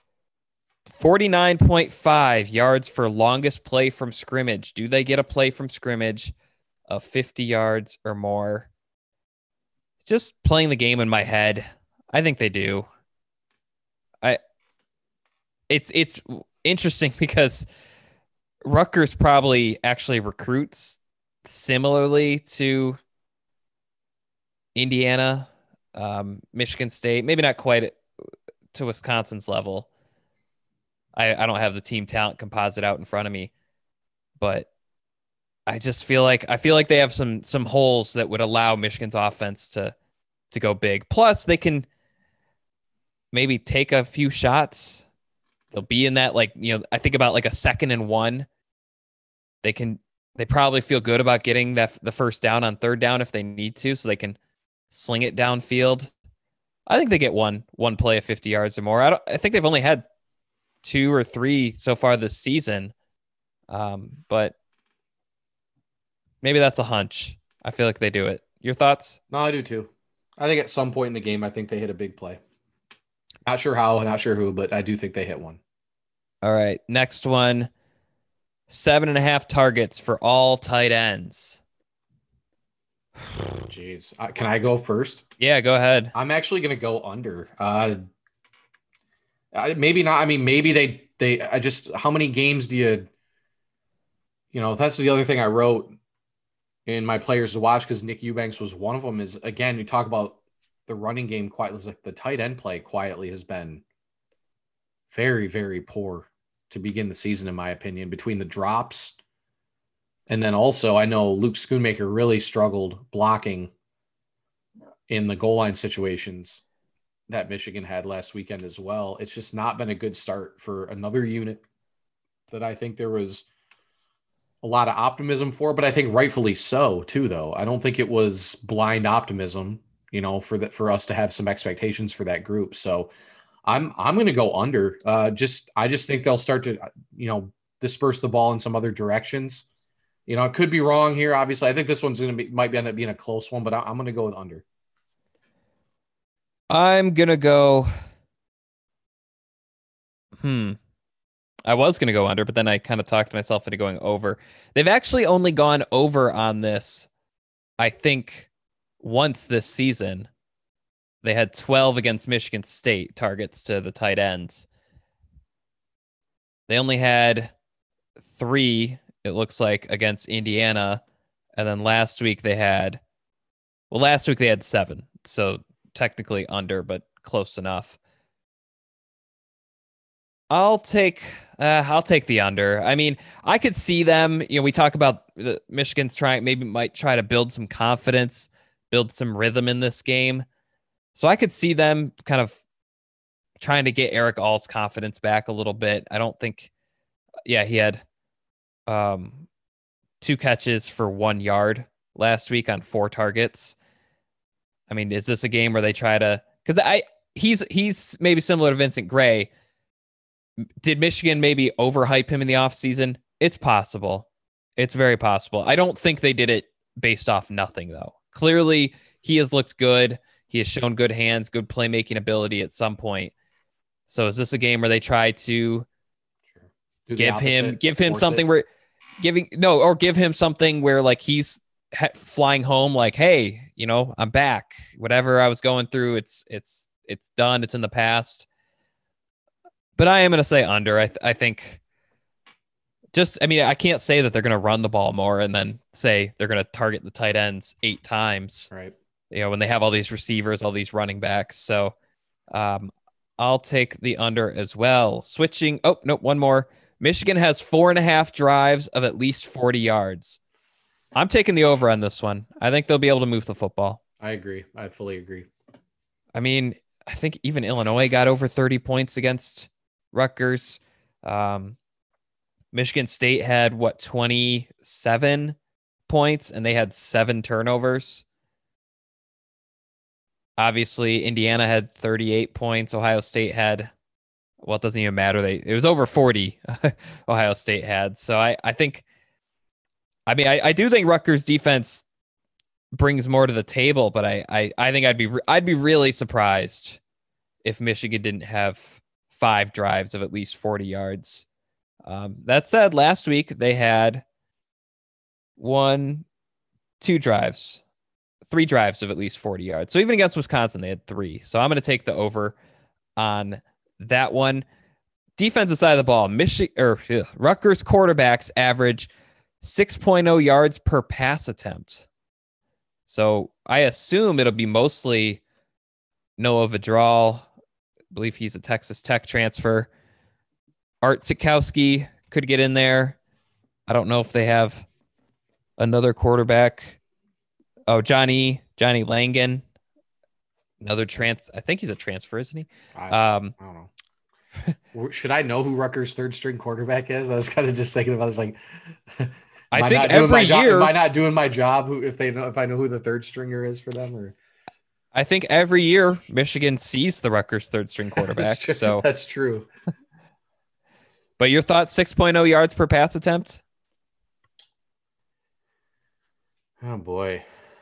forty-nine point five yards for longest play from scrimmage. Do they get a play from scrimmage of fifty yards or more? Just playing the game in my head, I think they do. I. It's it's interesting because Rutgers probably actually recruits similarly to Indiana, um, Michigan State, maybe not quite to Wisconsin's level. I, I don't have the team talent composite out in front of me, but I just feel like I feel like they have some some holes that would allow Michigan's offense to to go big. Plus, they can maybe take a few shots. They'll be in that, like, you know, I think about like a second and one. They can, they probably feel good about getting that the first down on third down if they need to, so they can sling it downfield. I think they get one one play of fifty yards or more. I don't. I think they've only had two or three so far this season, um, but maybe that's a hunch. I feel like they do it. Your thoughts? No, I do too. I think at some point in the game, I think they hit a big play. Not sure how, not sure who, but I do think they hit one. All right. Next one. Seven and a half targets for all tight ends. Jeez. Uh, can I go first? Yeah, go ahead. I'm actually going to go under. Uh, I, maybe not. I mean, maybe they, they, I just, how many games do you, you know, that's the other thing I wrote in my players to watch, because Nick Eubanks was one of them, is, again, you talk about the running game quietly, like the tight end play quietly has been very, very poor to begin the season, in my opinion, between the drops. And then also, I know Luke Schoonmaker really struggled blocking in the goal line situations that Michigan had last weekend as well. It's just not been a good start for another unit that I think there was a lot of optimism for, but I think rightfully so too, though. I don't think it was blind optimism, you know, for that, for us to have some expectations for that group. So I'm, I'm going to go under. Uh, just, I just think they'll start to, you know, disperse the ball in some other directions. You know, it could be wrong here. Obviously, I think this one's going to be, might end up being a close one, but I, I'm going to go with under. I'm going to go. Hmm. I was going to go under, but then I kind of talked myself into going over. They've actually only gone over on this, I think, once this season. They had twelve against Michigan State targets to the tight ends. They only had three, it looks like, against Indiana. And then last week they had, well, last week they had seven. So technically under, but close enough. I'll take, uh, I'll take the under. I mean, I could see them, you know, we talk about the Michigan's trying, maybe might try to build some confidence, build some rhythm in this game. So I could see them kind of trying to get Eric All's confidence back a little bit. I don't think, yeah, he had um, two catches for one yard last week on four targets. I mean, is this a game where they try to, because I he's he's maybe similar to Vincent Gray. Did Michigan maybe overhype him in the offseason? It's possible. It's very possible. I don't think they did it based off nothing, though. Clearly, he has looked good. He has shown good hands, good playmaking ability at some point. So is this a game where they try to sure. give him give him something it. where giving no or give him something where like he's ha- flying home like, hey, you know, I'm back. Whatever I was going through, it's it's it's done. It's in the past. But I am going to say under. I th- I think just I mean I can't say that they're going to run the ball more and then say they're going to target the tight ends eight times. Right. You know, when they have all these receivers, all these running backs. So um, I'll take the under as well. Switching. Oh, no, one more. Michigan has four and a half drives of at least forty yards. I'm taking the over on this one. I think they'll be able to move the football. I agree. I fully agree. I mean, I think even Illinois got over thirty points against Rutgers. Um, Michigan State had, what, twenty-seven points, and they had seven turnovers. Obviously, Indiana had thirty-eight points. Ohio State had, well, it doesn't even matter. They It was over forty Ohio State had. So I, I think, I mean, I, I do think Rutgers defense brings more to the table, but I, I, I think I'd be, I'd be really surprised if Michigan didn't have five drives of at least forty yards. Um, that said, last week they had one, two drives. Three drives of at least forty yards. So even against Wisconsin, they had three. So I'm going to take the over on that one. Defensive side of the ball, Michigan or ugh, Rutgers quarterbacks average six point oh yards per pass attempt. So I assume it'll be mostly Noah Vidral. I believe he's a Texas Tech transfer. Art Sikowski could get in there. I don't know if they have another quarterback. Oh, Johnny, Johnny Langan, another trans. I think he's a transfer, isn't he? I, um, I don't know. Should I know who Rutgers' third string quarterback is? I was kind of just thinking about this. Like, I think every year, job, am I not doing my job? Who, if they know, if I know who the third stringer is for them, or I think every year Michigan sees the Rutgers' third string quarterback. that's so that's true. But your thoughts? six point oh yards per pass attempt. Oh boy.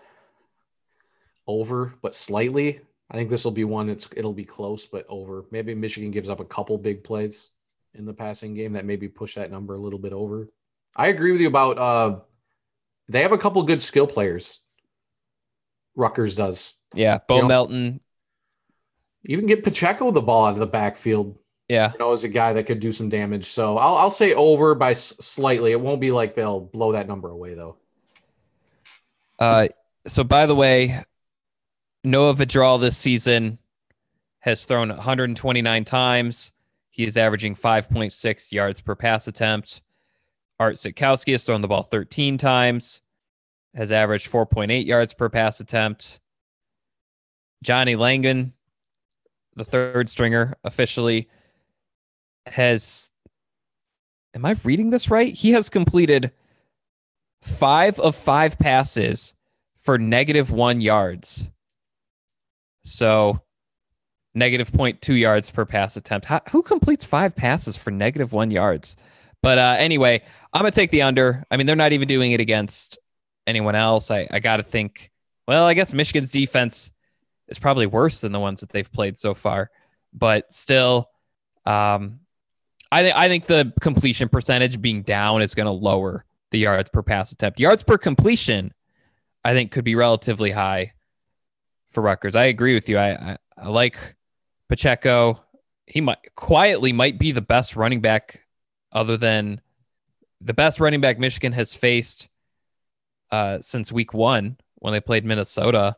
Over, but slightly. I think this will be one. It's it'll be close, but over. Maybe Michigan gives up a couple big plays in the passing game that maybe push that number a little bit over. I agree with you about. Uh, they have a couple good skill players. Rutgers does. Yeah, Bo you know, Melton. Even get Pacheco the ball out of the backfield. Yeah, you know, as a guy that could do some damage. So I'll I'll say over by s- slightly. It won't be like they'll blow that number away though. Uh, so by the way, Noah Vidral this season has thrown one hundred twenty-nine times. He is averaging five point six yards per pass attempt. Art Sitkowski has thrown the ball thirteen times, has averaged four point eight yards per pass attempt. Johnny Langan, the third stringer officially, has, am I reading this right? He has completed five of five passes for negative one yards. So negative zero point two yards per pass attempt. How, who completes five passes for negative one yards? But uh, anyway, I'm going to take the under. I mean, they're not even doing it against anyone else. I, I got to think, well, I guess Michigan's defense is probably worse than the ones that they've played so far. But still, um, I, th- I think the completion percentage being down is going to lower the yards per pass attempt. Yards per completion, I think, could be relatively high for Rutgers. I agree with you. I, I, I like Pacheco. He might quietly might be the best running back other than the best running back Michigan has faced uh, since week one when they played Minnesota.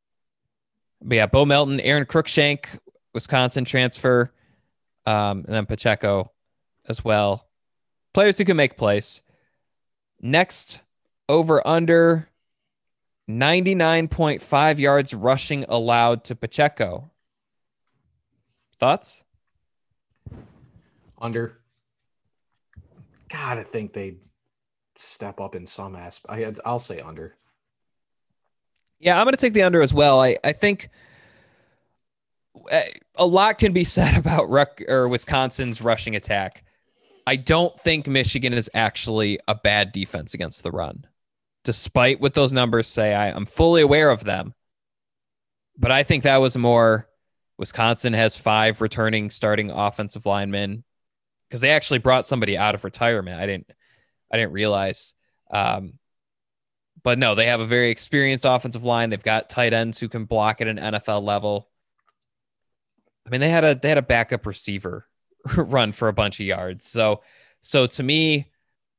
But yeah, Bo Melton, Aaron Cruikshank, Wisconsin transfer, um, and then Pacheco as well. Players who can make plays. Next, over under ninety-nine point five yards rushing allowed to Pacheco. Thoughts? Under. God, I think they'd step up in some aspect. I, I'll say under. Yeah, I'm going to take the under as well. I, I think a lot can be said about Ruck, or Wisconsin's rushing attack. I don't think Michigan is actually a bad defense against the run, despite what those numbers say. I, I'm fully aware of them. But I think that was more Wisconsin has five returning starting offensive linemen because they actually brought somebody out of retirement. I didn't I didn't realize. Um, but no, they have a very experienced offensive line. They've got tight ends who can block at an N F L level. I mean, they had a they had a backup receiver run for a bunch of yards. So so to me,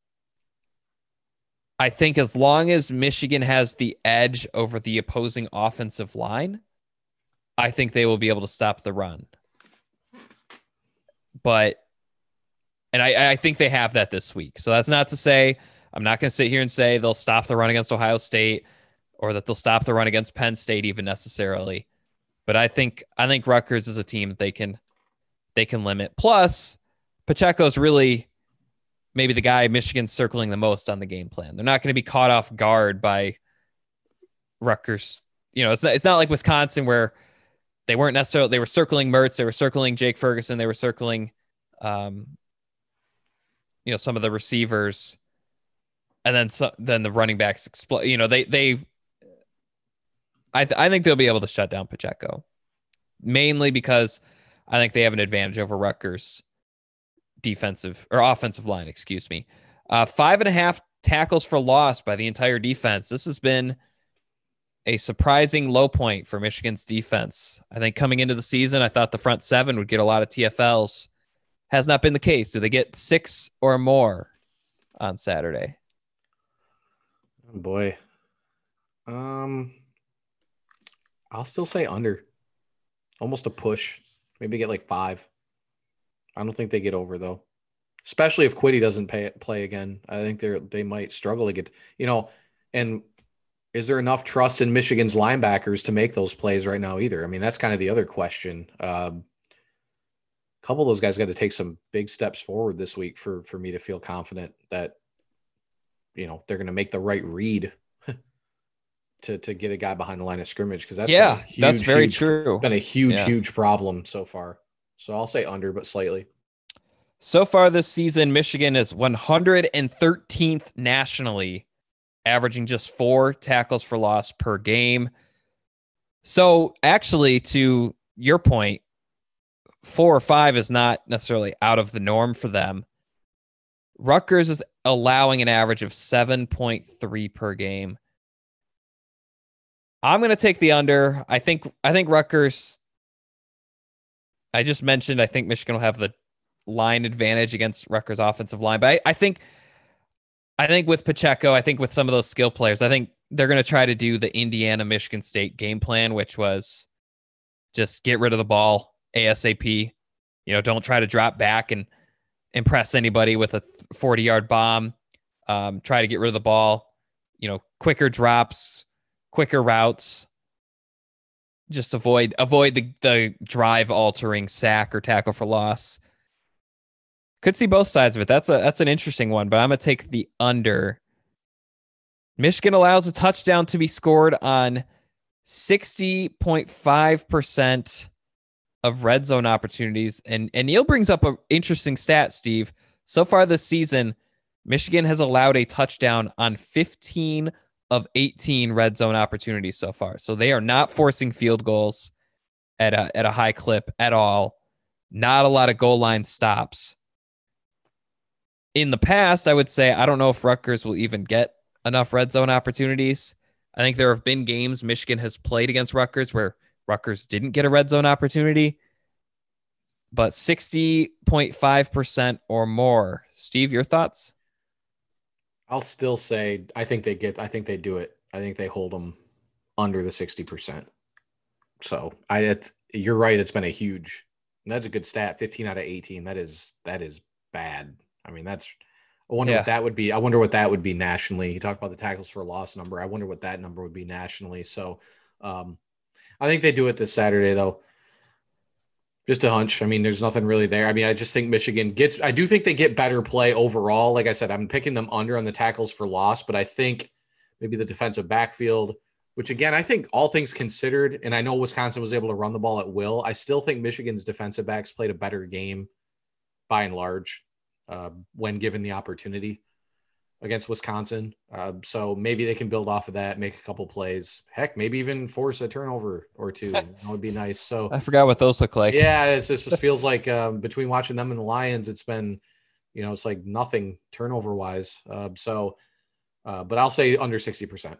I think as long as Michigan has the edge over the opposing offensive line, I think they will be able to stop the run. But, and I, I think they have that this week. So that's not to say, I'm not going to sit here and say they'll stop the run against Ohio State or that they'll stop the run against Penn State even necessarily. But I think, I think Rutgers is a team that they can, they can limit. Plus, Pacheco's really maybe the guy Michigan's circling the most on the game plan. They're not going to be caught off guard by Rutgers. You know, it's not, it's not like Wisconsin where they weren't necessarily, they were circling Mertz, they were circling Jake Ferguson, they were circling, um, you know, some of the receivers, and then so, then the running backs explode. You know, they they. I th- I think they'll be able to shut down Pacheco, mainly because I think they have an advantage over Rutgers defensive or offensive line. Excuse me, uh, five and a half tackles for loss by the entire defense. This has been a surprising low point for Michigan's defense. I think coming into the season, I thought the front seven would get a lot of T F Ls. Has not been the case. Do they get six or more on Saturday? Oh boy. Um, I'll still say under. Almost a push. Maybe get like five. I don't think they get over though. Especially if Kwity doesn't pay, play again. I think they're they might struggle to get, you know, and is there enough trust in Michigan's linebackers to make those plays right now either? I mean, that's kind of the other question. Um, a couple of those guys got to take some big steps forward this week for, for me to feel confident that, you know, they're going to make the right read to, to get a guy behind the line of scrimmage. Cause that's, yeah, huge, that's very huge, true. Been a huge, yeah. huge problem so far. So I'll say under, but slightly. So far this season, Michigan is one hundred thirteenth nationally, averaging just four tackles for loss per game. So actually, to your point, four or five is not necessarily out of the norm for them. Rutgers is allowing an average of seven point three per game. I'm going to take the under. I think, I think Rutgers, I just mentioned, I think Michigan will have the line advantage against Rutgers offensive line, but I, I think, I think with Pacheco, I think with some of those skill players, I think they're going to try to do the Indiana Michigan State game plan, which was just get rid of the ball ASAP. You know, don't try to drop back and impress anybody with a forty yard bomb. Um, try to get rid of the ball, you know, quicker drops, quicker routes. Just avoid, avoid the, the drive altering sack or tackle for loss. Could see both sides of it. That's a that's an interesting one, but I'm going to take the under. Michigan allows a touchdown to be scored on sixty point five percent of red zone opportunities. And, and Neil brings up an interesting stat, Steve. So far this season, Michigan has allowed a touchdown on fifteen of eighteen red zone opportunities so far. So they are not forcing field goals at a, at a high clip at all. Not a lot of goal line stops. In the past, I would say, I don't know if Rutgers will even get enough red zone opportunities. I think there have been games Michigan has played against Rutgers where Rutgers didn't get a red zone opportunity, but sixty point five percent or more. Steve, your thoughts? I'll still say, I think they get, I think they do it. I think they hold them under the sixty percent. So I, it's, you're right. It's been a huge, and that's a good stat. fifteen out of eighteen. That is, that is bad. I mean, that's I wonder Yeah. what that would be. I wonder what that would be nationally. You talked about the tackles for loss number. I wonder what that number would be nationally. So um, I think they do it this Saturday, though. Just a hunch. I mean, there's nothing really there. I mean, I just think Michigan gets – I do think they get better play overall. Like I said, I'm picking them under on the tackles for loss, but I think maybe the defensive backfield, which, again, I think all things considered, and I know Wisconsin was able to run the ball at will, I still think Michigan's defensive backs played a better game by and large uh, when given the opportunity against Wisconsin. Uh, so maybe they can build off of that, make a couple plays. Heck, maybe even force a turnover or two. That would be nice. So I forgot what those look like. Yeah, it's just, it feels like um, between watching them and the Lions, it's been, you know, it's like nothing turnover wise. Uh, so, uh, but I'll say under sixty percent.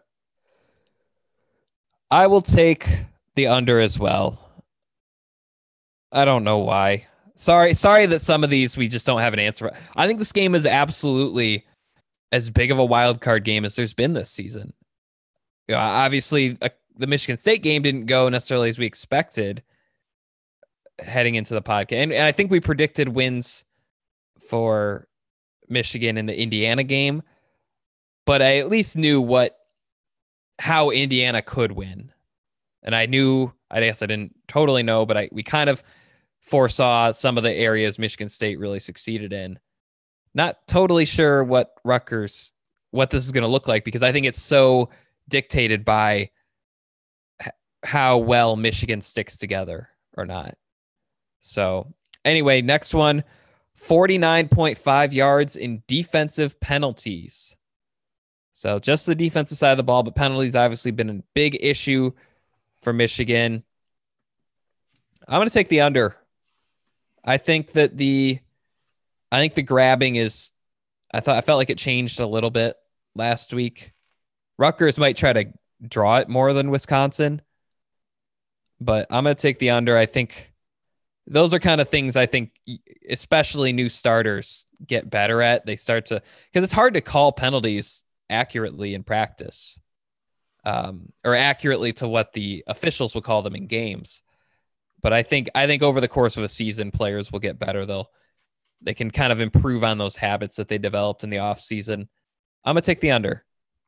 I will take the under as well. I don't know why. Sorry, sorry that some of these we just don't have an answer. I think this game is absolutely as big of a wild card game as there's been this season. You know, obviously, uh, the Michigan State game didn't go necessarily as we expected heading into the podcast. And, and I think we predicted wins for Michigan in the Indiana game, but I at least knew what how Indiana could win. And I knew, I guess I didn't totally know, but I we kind of foresaw some of the areas Michigan State really succeeded in. Not totally sure what Rutgers, what this is going to look like, because I think it's so dictated by h- how well Michigan sticks together or not. So anyway, next one, forty-nine point five yards in defensive penalties. So just the defensive side of the ball, but penalties obviously been a big issue for Michigan. I'm going to take the under. I think that the I think the grabbing is, I thought I felt like it changed a little bit last week. Rutgers might try to draw it more than Wisconsin, but I'm going to take the under. I think those are kind of things I think, especially new starters get better at. They start to, because it's hard to call penalties accurately in practice, um, or accurately to what the officials will call them in games. But I think, I think over the course of a season, players will get better. They'll, They can kind of improve on those habits that they developed in the off season. I'm going to take the under.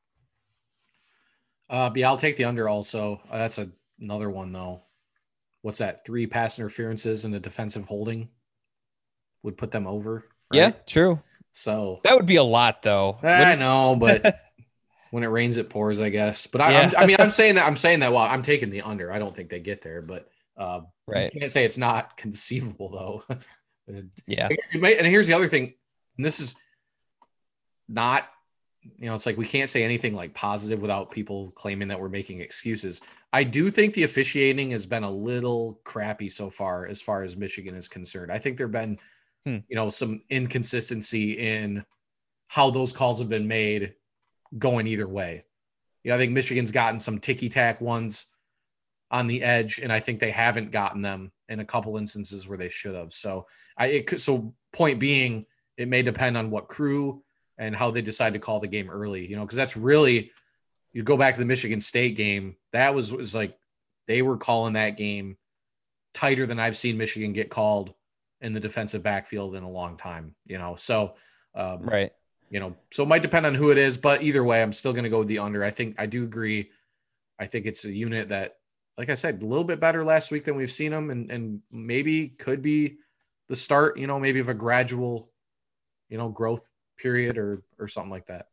Uh, yeah, I'll take the under also. Uh, that's a, another one, though. What's that? Three pass interferences and a defensive holding would put them over. Right? Yeah, true. So that would be a lot, though. I know, but when it rains, it pours, I guess. But I, Yeah. I'm, I mean, I'm saying that. I'm saying that. Well, I'm taking the under. I don't think they get there, but uh, right. You can't say it's not conceivable, though. Yeah. It may, and here's the other thing. And this is not, you know, it's like we can't say anything like positive without people claiming that we're making excuses. I do think the officiating has been a little crappy so far as far as Michigan is concerned. I think there have been, hmm. you know, some inconsistency in how those calls have been made going either way. You know, I think Michigan's gotten some ticky-tack ones on the edge, and I think they haven't gotten them in a couple instances where they should have. So I, it could, so point being, it may depend on what crew and how they decide to call the game early, you know, because that's really, you go back to the Michigan State game, that was, was like, they were calling that game tighter than I've seen Michigan get called in the defensive backfield in a long time, you know? So, um, right. You know, so it might depend on who it is, but either way, I'm still going to go with the under. I think, I do agree. I think it's a unit that, like I said, a little bit better last week than we've seen them, and, and maybe could be the start, you know, maybe of a gradual, you know, growth period or, or something like that.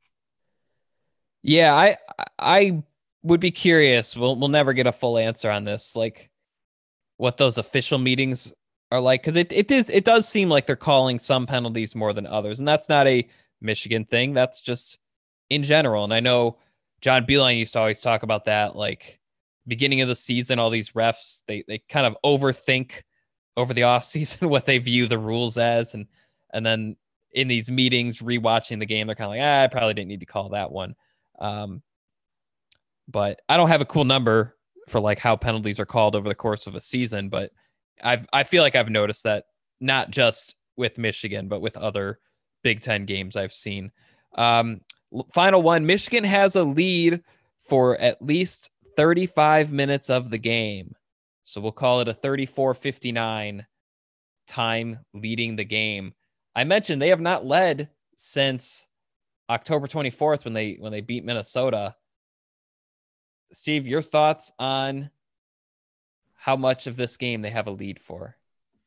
Yeah. I, I would be curious. We'll, we'll never get a full answer on this, like what those official meetings are like. Cause it, it is, it does seem like they're calling some penalties more than others. And that's not a Michigan thing. That's just in general. And I know John Beilein used to always talk about that, like, beginning of the season, all these refs, they they kind of overthink over the off season what they view the rules as. And, and then in these meetings, rewatching the game, they're kind of like, ah, I probably didn't need to call that one. Um, but I don't have a cool number for like how penalties are called over the course of a season, but I've, I feel like I've noticed that not just with Michigan, but with other Big Ten games I've seen. Um, final one, Michigan has a lead for at least thirty-five minutes of the game. So we'll call it a thirty-four fifty-nine time leading the game. I mentioned they have not led since October twenty-fourth when they when they beat Minnesota. Steve, your thoughts on how much of this game they have a lead for?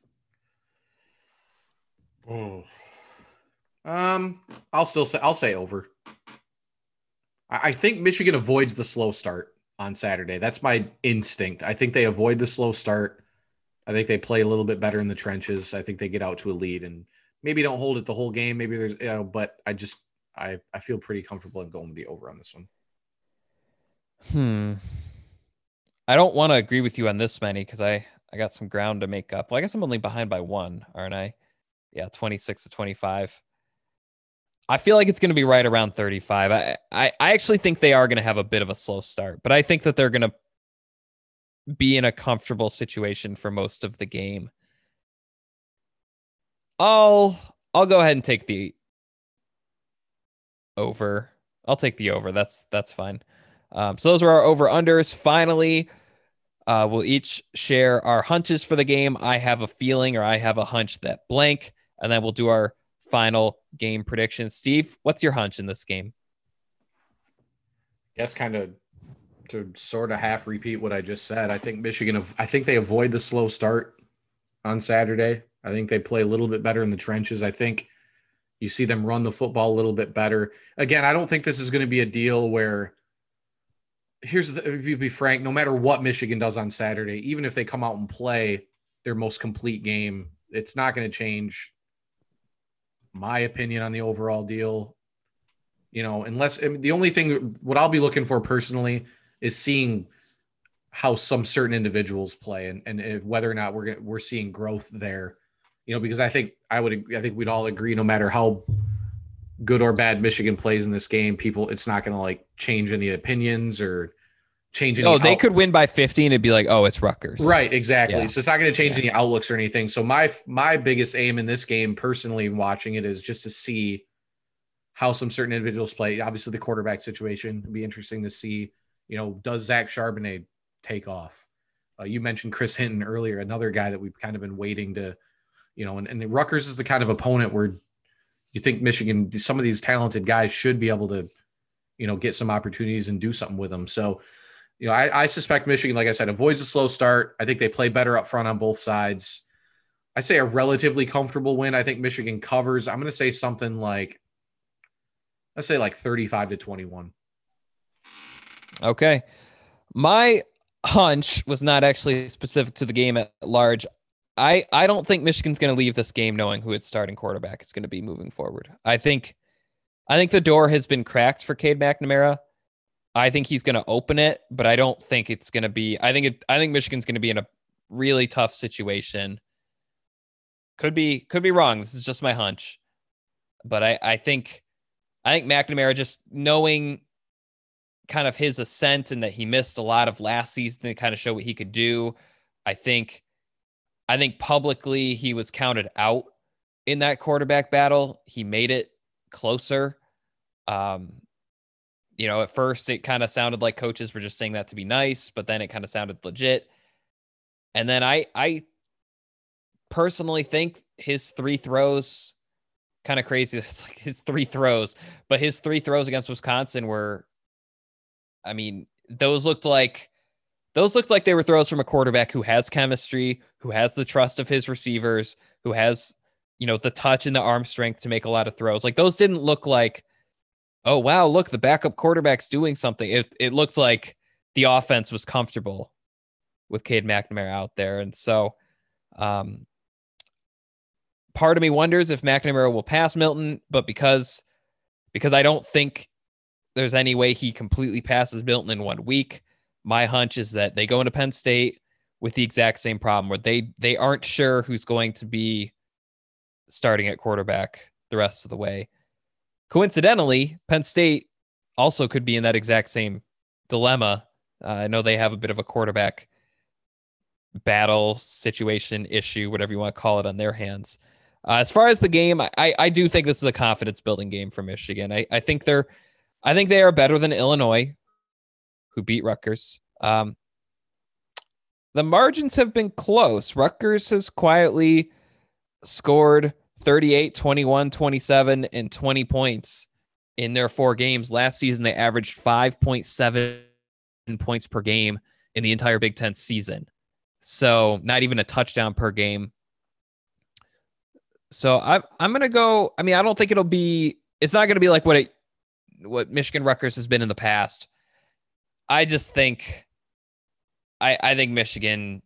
Oh. Um, I'll still say I'll say over. I, I think Michigan avoids the slow start on Saturday. That's my instinct. I think they avoid the slow start. I think they play a little bit better in the trenches. I think they get out to a lead and maybe don't hold it the whole game. Maybe there's, you know, but I just, I, I feel pretty comfortable in going with the over on this one. Hmm. I don't want to agree with you on this many because I, I got some ground to make up. Well, I guess I'm only behind by one, aren't I? Yeah, twenty-six to twenty-five. I feel like it's going to be right around thirty-five. I, I, I actually think they are going to have a bit of a slow start, but I think that they're going to be in a comfortable situation for most of the game. I'll I'll go ahead and take the over. I'll take the over. That's that's fine. Um, so those are our over unders. Finally, uh, we'll each share our hunches for the game. I have a feeling, or I have a hunch that blank, and then we'll do our final game predictions. Steve, what's your hunch in this game? Yes, kind of to sort of half repeat what I just said. I think Michigan, I think they avoid the slow start on Saturday. I think they play a little bit better in the trenches. I think you see them run the football a little bit better. Again, I don't think this is going to be a deal where, here's the, to be frank, no matter what Michigan does on Saturday, even if they come out and play their most complete game, it's not going to change my opinion on the overall deal. You know, unless I mean, the only thing, what I'll be looking for personally is seeing how some certain individuals play and, and if, whether or not we're gonna, we're seeing growth there, you know, because I think I would, I think we'd all agree, no matter how good or bad Michigan plays in this game, people, it's not going to like change any opinions or change any. Oh, they out- could win by fifty and it'd be like, oh, it's Rutgers. Right. Exactly. Yeah. So it's not going to change Yeah. any outlooks or anything. So my, my biggest aim in this game personally watching it is just to see how some certain individuals play. Obviously the quarterback situation would be interesting to see, you know, does Zach Charbonnet take off? Uh, you mentioned Chris Hinton earlier, another guy that we've kind of been waiting to, you know, and, and Rutgers is the kind of opponent where you think Michigan, some of these talented guys should be able to, you know, get some opportunities and do something with them. So, you know, I, I suspect Michigan, like I said, avoids a slow start. I think they play better up front on both sides. I say a relatively comfortable win. I think Michigan covers. I'm going to say something like, let's say like thirty-five to twenty-one. Okay. My hunch was not actually specific to the game at large. I, I don't think Michigan's going to leave this game knowing who its starting quarterback is going to be moving forward. I think I think the door has been cracked for Cade McNamara. I think he's going to open it, but I don't think it's going to be, I think it, I think Michigan's going to be in a really tough situation. Could be, could be wrong. This is just my hunch, but I, I think, I think McNamara, just knowing kind of his ascent and that he missed a lot of last season to kind of show what he could do. I think, I think publicly he was counted out in that quarterback battle. He made it closer. Um, You know, at first it kind of sounded like coaches were just saying that to be nice, but then it kind of sounded legit. And then I, I personally think his three throws, kind of crazy. It's like his three throws, but his three throws against Wisconsin were, I mean, those looked like, those looked like they were throws from a quarterback who has chemistry, who has the trust of his receivers, who has, you know, the touch and the arm strength to make a lot of throws. Like those didn't look like, oh, wow, look, the backup quarterback's doing something. It it looked like the offense was comfortable with Cade McNamara out there. And so um, part of me wonders if McNamara will pass Milton, but because, because I don't think there's any way he completely passes Milton in one week, my hunch is that they go into Penn State with the exact same problem where they they aren't sure who's going to be starting at quarterback the rest of the way. Coincidentally, Penn State also could be in that exact same dilemma. Uh, I know they have a bit of a quarterback battle situation issue, whatever you want to call it, on their hands. Uh, as far as the game, I, I do think this is a confidence building game for Michigan. I, I think they're, I think they are better than Illinois, who beat Rutgers. Um, the margins have been close. Rutgers has quietly scored thirty-eight, twenty-one, twenty-seven, and twenty points in their four games. Last season, they averaged five point seven points per game in the entire Big Ten season. So not even a touchdown per game. So I'm I'm gonna go. I mean, I don't think it'll be. It's not gonna be like what it what Michigan Rutgers has been in the past. I just think. I I think Michigan.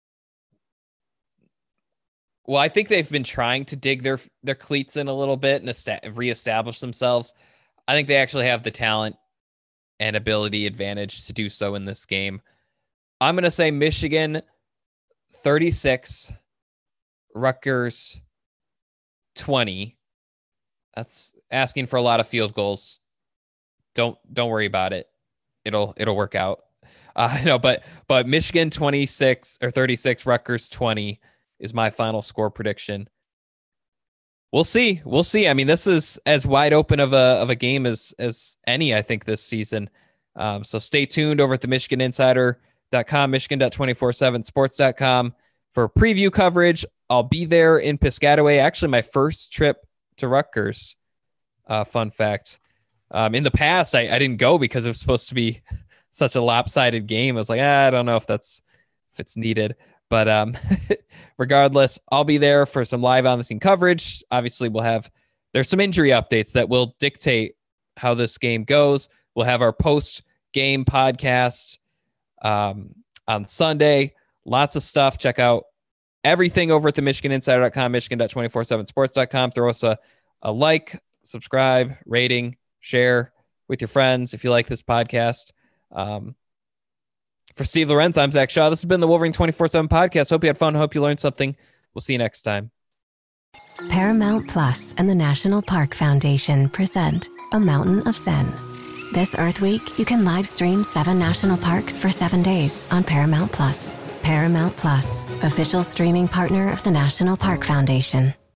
Well, I think they've been trying to dig their their cleats in a little bit and esta- reestablish themselves. I think they actually have the talent and ability advantage to do so in this game. I'm going to say Michigan thirty-six, Rutgers twenty. That's asking for a lot of field goals. Don't don't worry about it. It'll it'll work out. Uh, no, but but Michigan twenty-six or thirty-six, Rutgers twenty is my final score prediction. We'll see. We'll see. I mean, this is as wide open of a of a game as as any, I think, this season. Um, so stay tuned over at the Michigan Insider dot com, Michigan dot two forty-seven sports dot com for preview coverage. I'll be there in Piscataway. Actually, my first trip to Rutgers. Uh, fun fact. Um, in the past, I, I didn't go because it was supposed to be such a lopsided game. I was like, ah, I don't know if that's if it's needed. But um, regardless, I'll be there for some live on the scene coverage. Obviously, we'll have there's some injury updates that will dictate how this game goes. We'll have our post game podcast um, on Sunday. Lots of stuff. Check out everything over at the Michigan Insider dot com, Michigan dot two forty-seven sports dot com. Throw us a, a like, subscribe, rating, share with your friends if you like this podcast. Um, For Steve Lorenz, I'm Zach Shaw. This has been the Wolverine twenty-four seven podcast. Hope you had fun. Hope you learned something. We'll see you next time. Paramount Plus and the National Park Foundation present A Mountain of Zen. This Earth Week, you can live stream seven national parks for seven days on Paramount Plus. Paramount Plus, official streaming partner of the National Park Foundation.